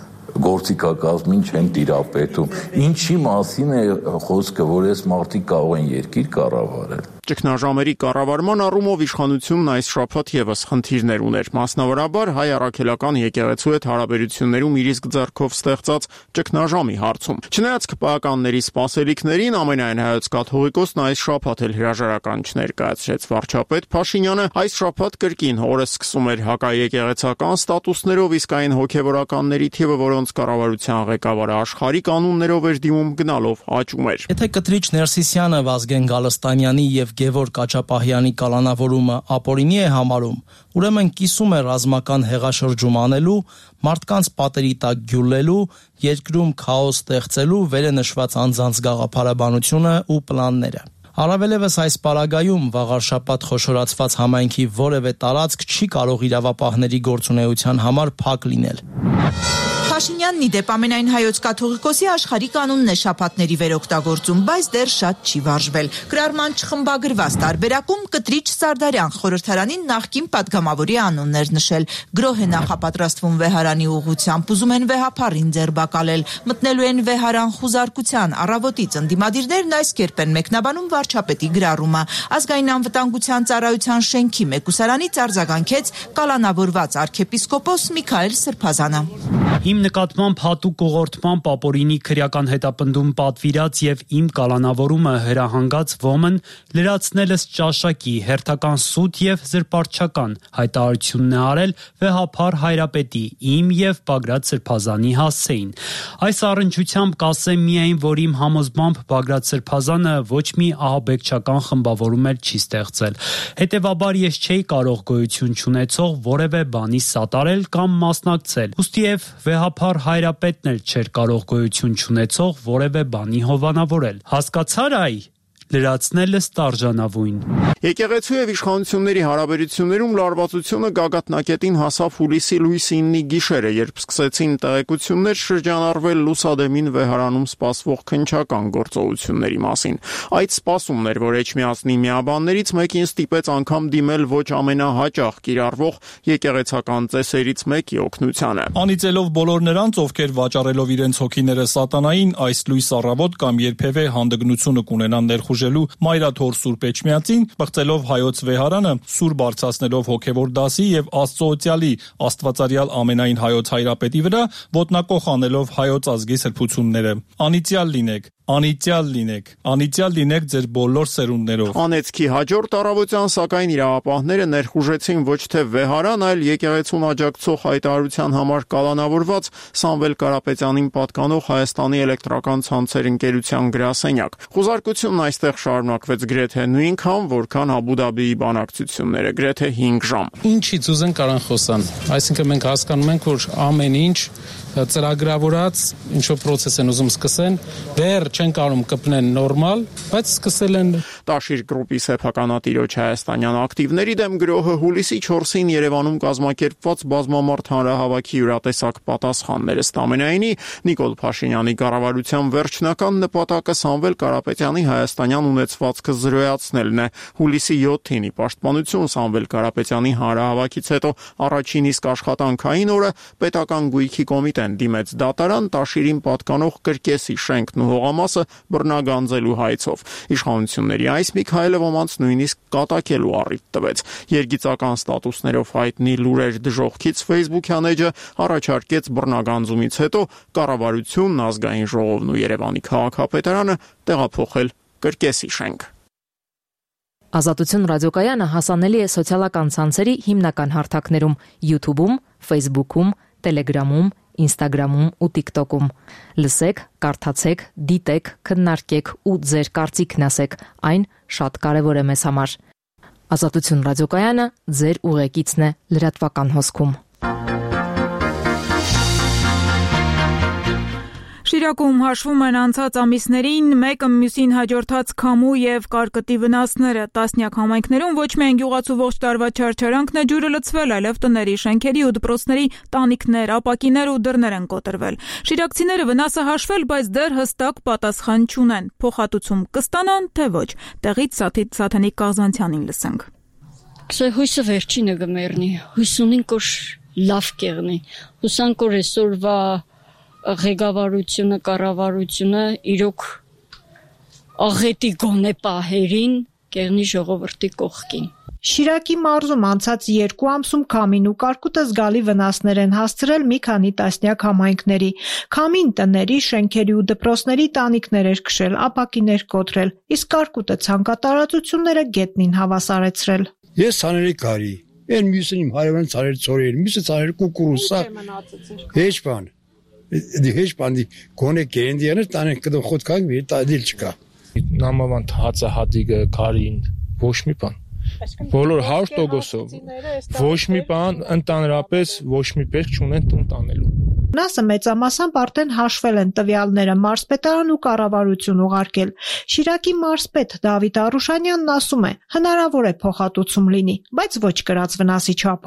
գործիքակազմին չեն տիրապետում, ինչի մասին է խոսքը, որ այս մարդիկ կարող են երկիր կառավարել։
Ճգնաժամերի կառավարման առումով իշխանությունն այս շաբաթ եւս խնդիրներ ուներ, մասնավորաբար հայ առաքելական եկեղեցու հետ հարաբերություններում իր իսկ ձեռքով ստեղծած ճգնաժամի հարցում։ Չնայած ԿՊԱ-ականների սպասելիքներին, ամենայն հայոց կաթողիկոսն այս շաբաթ էլ հրաժարական չներկայացրեց վարչապետ Փաշինյանը, այս շաբաթ կրկին օրը սկսում էր հակաեկեղեցական ստատուսներով, իսկ այն հոգեվորականների թիվը, որոնց կառավարության ղեկավարը աշխարհի կանոններով էր դիմում, գնալով աճում էր։
Եթե Կտրիչ Ներսիսյանը Վազգեն Գալստանյանի եւ Գևորգ Կաչապահյանի կալանավորումը ապօրինի է համարում, ուրեմն կիսում է ռազմական հեղաշրջում անելու, մարդկանց պատերի տակ գյուլելու, երկրում քաոս ստեղծելու վերը նշված անձանց գաղափարաբանությունը ու պլանները։ Առավելևս այս պարագայում վաղարշաբաթ խոշորացված համայնքի որևէ տարածք չի կարող իրավապահների գործունեության համար փակ լինել։
Փաշինյանն ի դեպ ամենայն հայոց կաթողիկոսի աշխարհի կանոնն է շաբաթների վերօգտագործում, բայց դեռ շատ չի վարժվել։ Գրառման չխմբագրված տարբերակում Կտրիչ Սարդարյան խորհրդարանին նախկին падգամավորի անուններ նշել։ Գրոհ է նախապատրաստվում վեհարանի ուղղությամբ, ուզում են վեհափառին ձերբակալել, մտնելու են վեհարան խուզարկության, առավոտից ընդդիմադիրներն այս կերպ են մեկնաբանում վարչապետի գրառումը։ Ազգային անվտանգության ծառայության շենքի մեկուսարանից արձագանքեց կալանավորված arczepiskopos Միքայել Սրբազանը։
Իմ նկատմամբ հատուկ ուղղորդման ապօրինի քրեական հետապնդում պատվիրած եւ իմ կալանավորումը հրահանգած ոմն լրացնելս ճաշակի հերթական սուտ եւ զրպարտչական հայտարարությունն է արել վեհափառ հայրապետի իմ եւ Բագրատ Սրբազանի հասցեին։ Այս առնչությամբ կասեմ միայն, որ իմ համոզմամբ Բագրատ Սրբազանը ոչ մի ահաբեկչական խմբավորում էլ չի ստեղծել։ Հետևաբար ես չէի կարող գոյություն չունեցող որևէ բանի սատարել կամ մասնակցել։ Ուստիև վեհափառ հայրապետն էլ չէր կարող գոյություն չունեցող որևէ բանի հովանավորել։ Հասկացար այ լրացնելս տարժանավույն։
Եկեղեցու եւ իշխանությունների հարաբերություններում լարվածությունը գագաթնակետին հասավ հուլիսի լույս 9-ի գիշերը, երբ սկսեցին տեղեկություններ շրջանառվել լուսադեմին վեհարանում սպասվող քննչական գործողությունների մասին։ Այդ սպասումն էր, որ Էջմիածնի միաբաններից մեկին ստիպեց անգամ դիմել ոչ ամենահաճախ կիրառվող եկեղեցական ծեսերից մեկի օգնությանը։
Անիծելով բոլոր նրանց, ովքեր վաճառելով իրենց հոգիները սատանային, այս լույս առավոտ կամ երբևէ հանդգնությունը կունենան ներխուժելու Մայրաթոր Սուրբ Էջմիածին, բղծելով հայոց վեհարանը, սուր բարձրացնելով հոգևոր դասի եւ Աստծոօցյալի Աստվածարյալ ամենայն հայոց հայրապետի վրա, ոտնակոխ անելով հայոց ազգի սրբությունները։ Անիծյալ լինեք ձեր բոլոր սերունդներով։
Անեծքի հաջորդ առավոտյան սակայն իրավապահները ներխուժեցին ոչ թե վեհարան, այլ եկեղեցուն աջակցող հայտարարության համար կալանավորված Սամվել Կարապետյանին պատկանող Հայաստանի էլեկտրական ցանցեր ընկերության գրասենյակ։ Խուզարկությունն այստեղ շարունակվեց գրեթե նույնքան, որքան Աբու Դաբիի բանակցությունները, գրեթե 5 ժամ։
Ինչից ուզեն կարան խոսան։ Այսինքն մենք հասկանում ենք, որ ամեն ինչ ծրագրավորած ինչ-որ process են ուզում սկսեն, դեռ չեն կարող կպնեն նորմալ, բայց սկսել են։
Տաշիր գրուպի սեփականատիրոջ հայաստանյան ակտիվների դեմ գրոհը հուլիսի 4-ին Երևանում կազմակերպված բազմամարդ հանրահավաքի յուրատեսակ պատասխաններ ըստ ամենայնի Նիկոլ Փաշինյանի կառավարության վերջնական նպատակը Սամվել Կարապետյանի հայաստանյան ունեցվածքը զրոյացնելն է։ Հուլիսի 7-ին ի պաշտպանություն Սամվել Կարապետյանի հանրահավաքից հետո առաջին իսկ աշխատանքային օրը պետական գույքի կոմիտեն դիմեց դատարան Տաշիրին պատկանող կրկեսի շենքն ու հողամասը բռնագանձելու հայցով։ Իշխանությունների այս մի քայլը ոմանց նույնիսկ կատակելու առիթ տվեց։ Երգիծական ստատուսներով հայտնի լուրեր դժոխքից Facebook-յան էջը առաջարկեց բռնագանձումից հետո կառավարությունն, ազգային ժողովն ու Երևանի քաղաքապետարանը տեղափոխել կրկեսի շենք։
Ազատություն ռադիոկայանը հասանելի է սոցիալական ցանցերի հիմնական հարթակներում՝ YouTube-ում, Facebook-ում, Telegram-ում, Instagram-ում ու TikTok-ում։ Լսեք, կարդացեք, դիտեք, քննարկեք ու ձեր կարծիքն ասեք, այն շատ կարևոր է մեզ համար։ Ազատություն ռադիոկայանը ձեր ուղեկիցն է լրատվական հոսքում։
Շիրակում հաշվում են անցած ամիսներին մեկը մյուսին հաջորդած քամու եւ կարկտի վնասները։ Տասնյակ համայնքներում ոչ միայն գյուղացու ողջ տարվա չարչարանքն է ջուրը լցվել, այլև տների, շենքերի ու դպրոցների տանիքներ, ապակիներ ու դռներ են կոտրվել։ Շիրակցիները վնասը հաշվել, բայց դեռ հստակ պատասխան չունեն։ Փոխհատուցում կստանան, թե ոչ։ Տեղից Սաթենիկ Կաղզանցյանին լսենք։
Հույսը վերջինը գմեռնի։ Հույս ունենք, որ լավ կեղնի։ Հուսանք, որ այսօրվա ղեկավարությունը, կառավարությունը իրոք աղետի գոնե պահերին կեղնի ժողովրդի կողքին։
Շիրակի մարզում անցած 2 ամսում քամին ու կարկուտը զգալի վնասներ են հասցրել մի քանի տասնյակ համայնքների։ Քամին տների, շենքերի ու դպրոցների տանիքներ էր քշել, ապակիներ կոտրել, իսկ կարկուտը ցանկատարածությունները գետնին հավասարեցրել։
Ես ցաների կարի, այն մյուսին իմ հարևան ցարեր ծորեր, մյուսը ցարեր կուկուրուսա։ Հեչ բանի գոնե կենդիանը տանեն կդո խոթքան մի տադիլ չկա։
Նամանտ հացը հատիկը կարին ոչ մի բան։ Բոլոր 100%-ով ոչ մի բան ընդհանրապես ոչ մի պես չունեն տուն տանելու։
Վնասը մեծամասամբ արդեն հաշվել են տվյալները մարզպետարան ու կառավարություն ուղարկել։ Շիրակի մարզպետ Դավիթ Արուշանյանն ասում է, հնարավոր է փոխհատուցում լինի, բայց ոչ կրած վնասի չափով։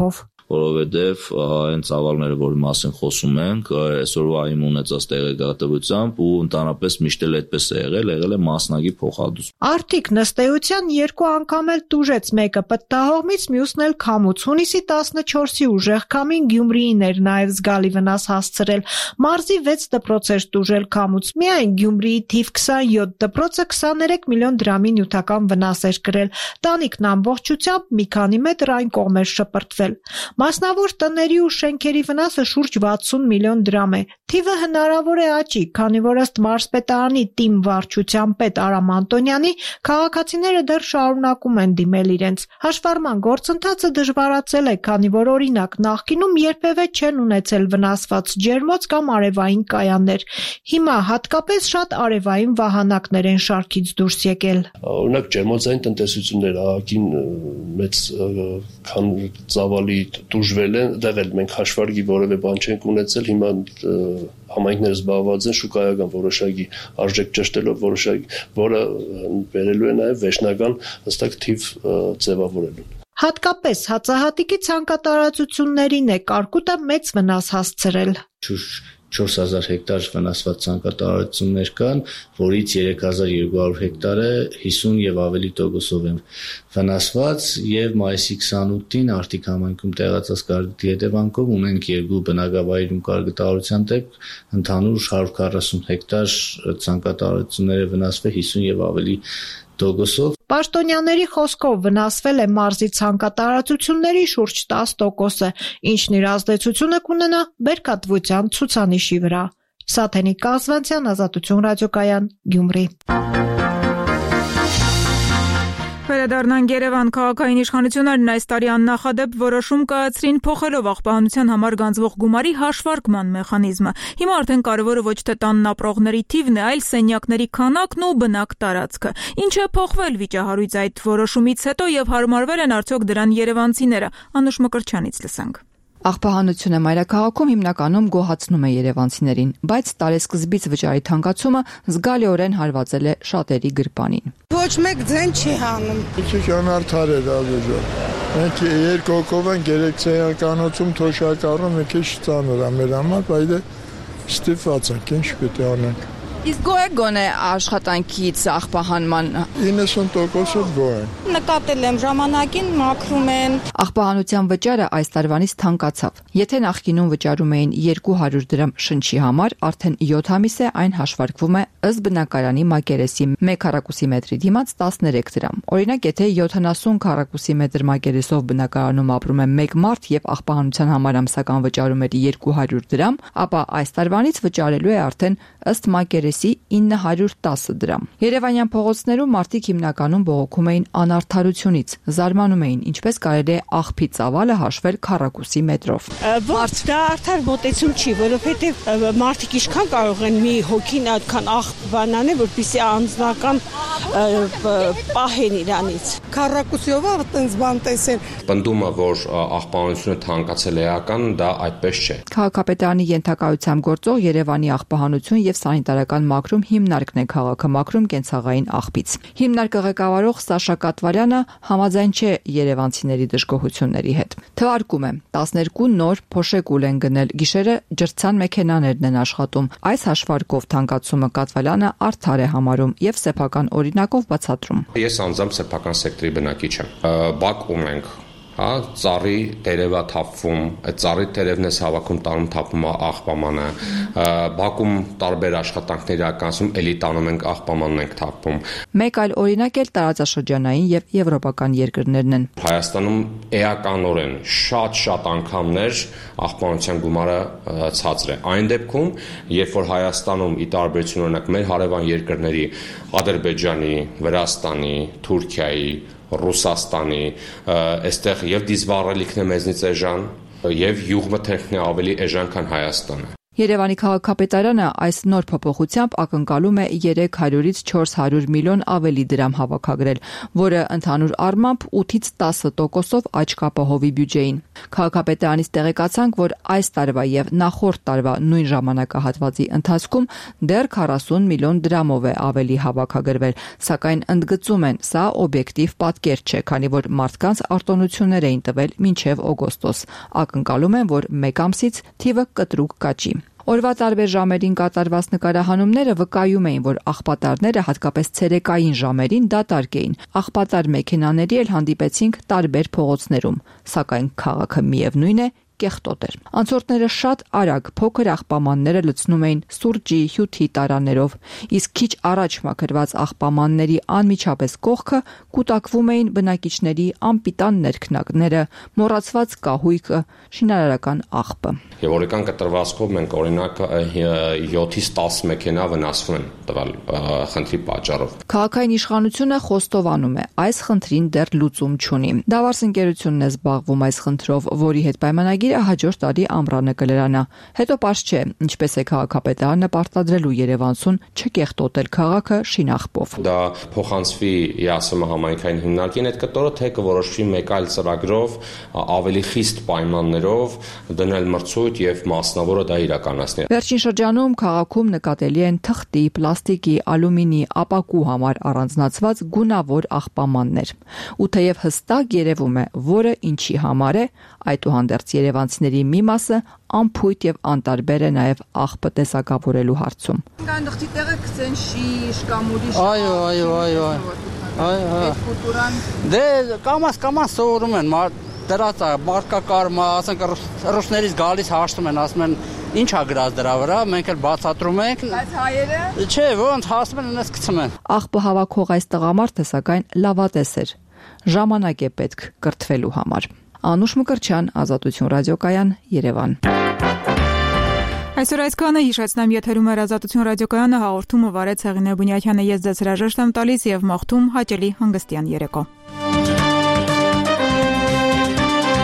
որովհետև այն ծավալները, որի մասին խոսում ենք, այսօրվա իմ ունեցած տեղեկատվությամբ ու ընդհանրապես միշտ էլ այդպես է եղել է մասնագի փոխհատուցում։
Արթիկ նստեյության 2 անգամ էլ տուժեց, մեկը պտտահողմից, մյուսն էլ քամուց։ Հունիսի 14-ի ուժեղ քամին Գյումրիին էր նաև զգալի վնաս հասցրել։ Մարզի 6 դպրոց էր տուժել քամուց։ Միայն Գյումրիի թիվ 27 դպրոցը 23 միլիոն դրամի նյութական վնաս էր կրել։ Տանիքն ամբողջությամբ մի քանի մետր այն կողմ էր շպրտվել։ Մասնավոր տների ու շենքերի վնասը շուրջ 60 միլիոն դրամ է։ Թիվը հնարավոր է աճի, քանի որ ըստ մարզպետարանի ՏԻՄ վարչության պետ Արամ Անտոնյանի քաղաքացիները դեռ շարունակում են դիմել իրենց։ Հաշվառման գործընթացը դժվարացել է, քանի որ օրինակ նախկինում երբևէ չեն ունեցել վնասված ջերմոց կամ արևային կայաններ։ Հիմա հատկապես շատ արևային վահանակներ են շարքից դուրս եկել։
Օրինակ ջերմոցային տնտեսություններ ահագին մեծ քան ծավալի դժվել են, դեռ էլ մենք հաշվարկի որևէ բան չենք ունեցել, հիմա համայնքները զբաղված են շուկայական որոշակի արժեք ճշտելով որոշակի, որը բերելու է նաև վերջնական հստակ թիվ ձևավորելուն։
Հատկապես հացահատիկի ցանկատարածություններին է կարկուտը մեծ վնաս հասցրել։
4000 հեկտար վնասված ցանկատարածություններ կան, որից 3200 հեկտարը 50 եւ ավելի տոկոսով են վնասված եւ մայիսի 28-ին Արթիկ համայնքում տեղացած կարկուտի հետևանքով ունենք 2 բնակավայրում կարկուտարության դեպք, ընդհանուր 140 հեկտար ցանկատարածությունները վնասվել 50 եւ ավելի տոկոսով։
Պաշտոնյաների խոսքով վնասվել է մարզի ցանկատարածությունների շուրջ 10%-ը, ինչն իր ազդեցությունը կունենա բերքատվության ցուցանիշի վրա։ Սաթենիկ Կազվանցյան, Ազատություն ռադիոկայան, Գյումրի։
Վերադառնանք Երևան, քաղաքային իշխանություններն այս տարի աննախադեպ որոշում կայացրին փոխելով աղբահանության համար գանձվող գումարի հաշվարկման մեխանիզմը։ Հիմա արդեն կարևորը ոչ թե տանն ապրողների թիվն է, այլ սենյակների քանակն ու բնակ տարածքը։ Ինչ է փոխվել վիճահարույց այդ որոշումից հետո եւ հարմարվել են արդյոք դրան երևանցիները։ Անուշ Մկրտչյանից լսենք։
Աղբահանությունը մայրաքաղաքում հիմնականում գոհացնում է երևանցիներին, բայց տարեսկզբից վճարի թանկացումը զգալիորեն հարվածել է շատերի գրպանին։
Ոչ մեկ ձեն չի հանում։
Քիչ անարդար է դաժան։ Մենք երկու հոգով ենք երեքցեականոցում թոշակառում, մի քիչ ծանր է մեր համար, բայց ստիպված ենք, ինչ պետք է անենք։
Իսկ գոհ եք գոնե աշխատանքից աղբահանման
90%-ով գոհ եմ։
Նկատել եմ ժամանակին մաքրում են։
Աղբահանության վճարը այս տարվանից թանկացավ։ Եթե նախկինում վճարում էին 200 դրամ շնչի համար, արդեն 7 ամիս է այն հաշվարկվում է ըստ բնակարանի մակերեսի 1 քառակուսի մետրի դիմաց 13 դրամ։ Օրինակ, եթե 70 քառակուսի մետր մակերեսով բնակարանում ապրում է 1 մարդ եւ աղբահանության համար ամսական վճարում էր 200 դրամ, ապա այս տարվանից վճարելու է արդեն ըստ մակերեսի 910 դրամ։ Երևանյան փողոցներում մարդիկ հիմնականում բողոքում էին անարդարությունից, զարմանում էին, ինչպես կարելի է աղբի ծավալը հաշվել քառակուսի մետրով։
Ոչ, դա արդար մոտեցում չի, որովհետև մարդիկ ինչքան կարող են մի հոգին այդքան աղբանանել, որպեսզի անձնական պահեն իրանից։ Քառակուսիով այդպես բան տեսել։
Պնդումը, որ աղբահանությունը թանկացել է էական, դա այդպես չէ։
Քաղաքապետարանի ենթակայությամբ գործող Երևանի աղբահանություն եւ սանիտարական մաքրում հիմնարկն է քաղաքը մաքրում կենցաղային աղբից։ Հիմնարկը ղեկավարող Սաշա Կատվարյանը համաձայն չէ երևանցիների դժգոհությունների հետ։ Թվարկում է 12 նոր փոշեկուլ են գնել, գիշերը ջրցան մեքենաներն են աշխատում։ Այս հաշվարկով թանկացումը Կատվարյանը արդար է համարում եւ սեփական օրինակով բացատրում։
Ես անձամբ սեփական սեկտորի բնակիչ եմ։ Բակ ունենք ծառի տերևա թափվում, այդ ծառի տերևն է հավաքում տանում թափում աղբամանը, բակում տարբեր աշխատանքներ իրականացում, էլի տանում ենք աղբամանն ենք թափվում։
Մեկ այլ օրինակ էլ տարածաշրջանային եւ եվրոպական երկրներն են։
Հայաստանում էականորեն շատ անգամներ աղբանության գումարը ցածր է։ Այն դեպքում, երբ որ Հայաստանում ի տարբերություն օրինակ մեր հարևան երկրների Ադրբեջանի, Վրաստանի, Թուրքիայի, Ռուսաստանի, այստեղ եւ դիզվառելիքն է մեզնից էժան, եւ յուղմթերքն է ավելի էժան, քան Հայաստանը։
Երևանի քաղաքապետարանը այս նոր փոփոխությամբ ակնկալում է 300-ից 400 միլիոն ավելի դրամ հավաքագրել, որը ընդհանուր առմամբ 8-ից 10%-ով աճ կապահովի բյուջեին։ Քաղաքապետարանից տեղեկացանք, որ այս տարվա եւ նախորդ տարվա նույն ժամանակահատվածի ընթացքում դեռ 40 միլիոն դրամով է ավելի հավաքագրվել, սակայն ընդգծում են, սա օբյեկտիվ պատկեր չէ, քանի որ մարդկանց արտոնություններ էին տվել մինչև օգոստոս։ Ակնկալում են, որ մեկ ամսից թիվը կտրուկ կաճի։ Օրվա տարբեր ժամերին կատարված նկարահանումները վկայում էին, որ աղբատարները հատկապես ցերեկային ժամերին դատարկ էին։ Աղբատար մեքենաների էլ հանդիպեցինք տարբեր փողոցներում, սակայն քաղաքը միևնույն է կեղտոտ էր։ Անցորդները շատ արագ փոքր աղբամանները լցնում էին սուրճի, հյութի տարաներով, իսկ քիչ առաջ մաքրված աղբամանների անմիջապես կողքը կուտակվում էին բնակիչների անպիտան ներքնակները, մոռացված կահույքը, շինարարական աղբը։
Եվ օրական կտրվածքով մենք օրինակ 7-ից 10 մեքենա վնասվում են տվյալ խնդրի պատճառով։
Քաղաքային իշխանությունը խոստովանում է, այս խնդրին դեռ լուծում չունի։ Դավարս ընկերությունն է զբաղվում այս խնդրով, որի հետ պայմանագիրը հաջորդ տարի ամռանը կլրանա։ Հետո պարզ չէ, ինչպես է քաղաքապետարանը պարտադրելու Երևանցուն չկեղտոտել քաղաքը շինաղբով։
Դա փոխանցվի ԵԱՍՄ համայնքային հիմնարկին այդ կտորը, թե կորոշվի մեկ այլ ծրագրով ավելի խիստ պայմաններով դնել մրցույթ եւ մասնավորը դա իրականացնել։
Վերջին շրջանում քաղաքում նկատելի են թղթի, պլաստիկի, ալումինի, ապակու համար առանձնացված գունավոր աղբամաններ։ Ու թեև հստակ երևում է, որը ինչի համար է, այդուհանդերձ երևանցիների մի մասը անփույթ եւ անտարբեր է նաեւ աղբը տեսակավորելու հարցում։
Կան դղթի տեղը գցեն շիշ կամ ուրիշ։
Այո։ Դե կամաս սովորում են, դրած է մարկակարմա, ասենք ռուսներից գալիս հաշտում են, ասում են ինչ ա գրած դրա վրա, մենք էլ բացատրում ենք։
Բայց հայերը։
Չէ, ոնց հասնում են ինձ գցում են։
Աղբը հավաքող այս տղամարդը սակայն լավատես էր։ Ժամանակ է պետք կրթվելու համար։ Անուշ Մկրտչյան, Ազատություն ռադիոկայան, Երևան։
Այսօր այսքանը, հիշեցնեմ, եթերում էր Ազատություն ռադիոկայանը, հաղորդումը վարեց Հեղինե Բունյակյանը, ես ձեզ հրաժեշտ եմ տալիս եւ մաղթում հաճելի հանգստյան երեկո։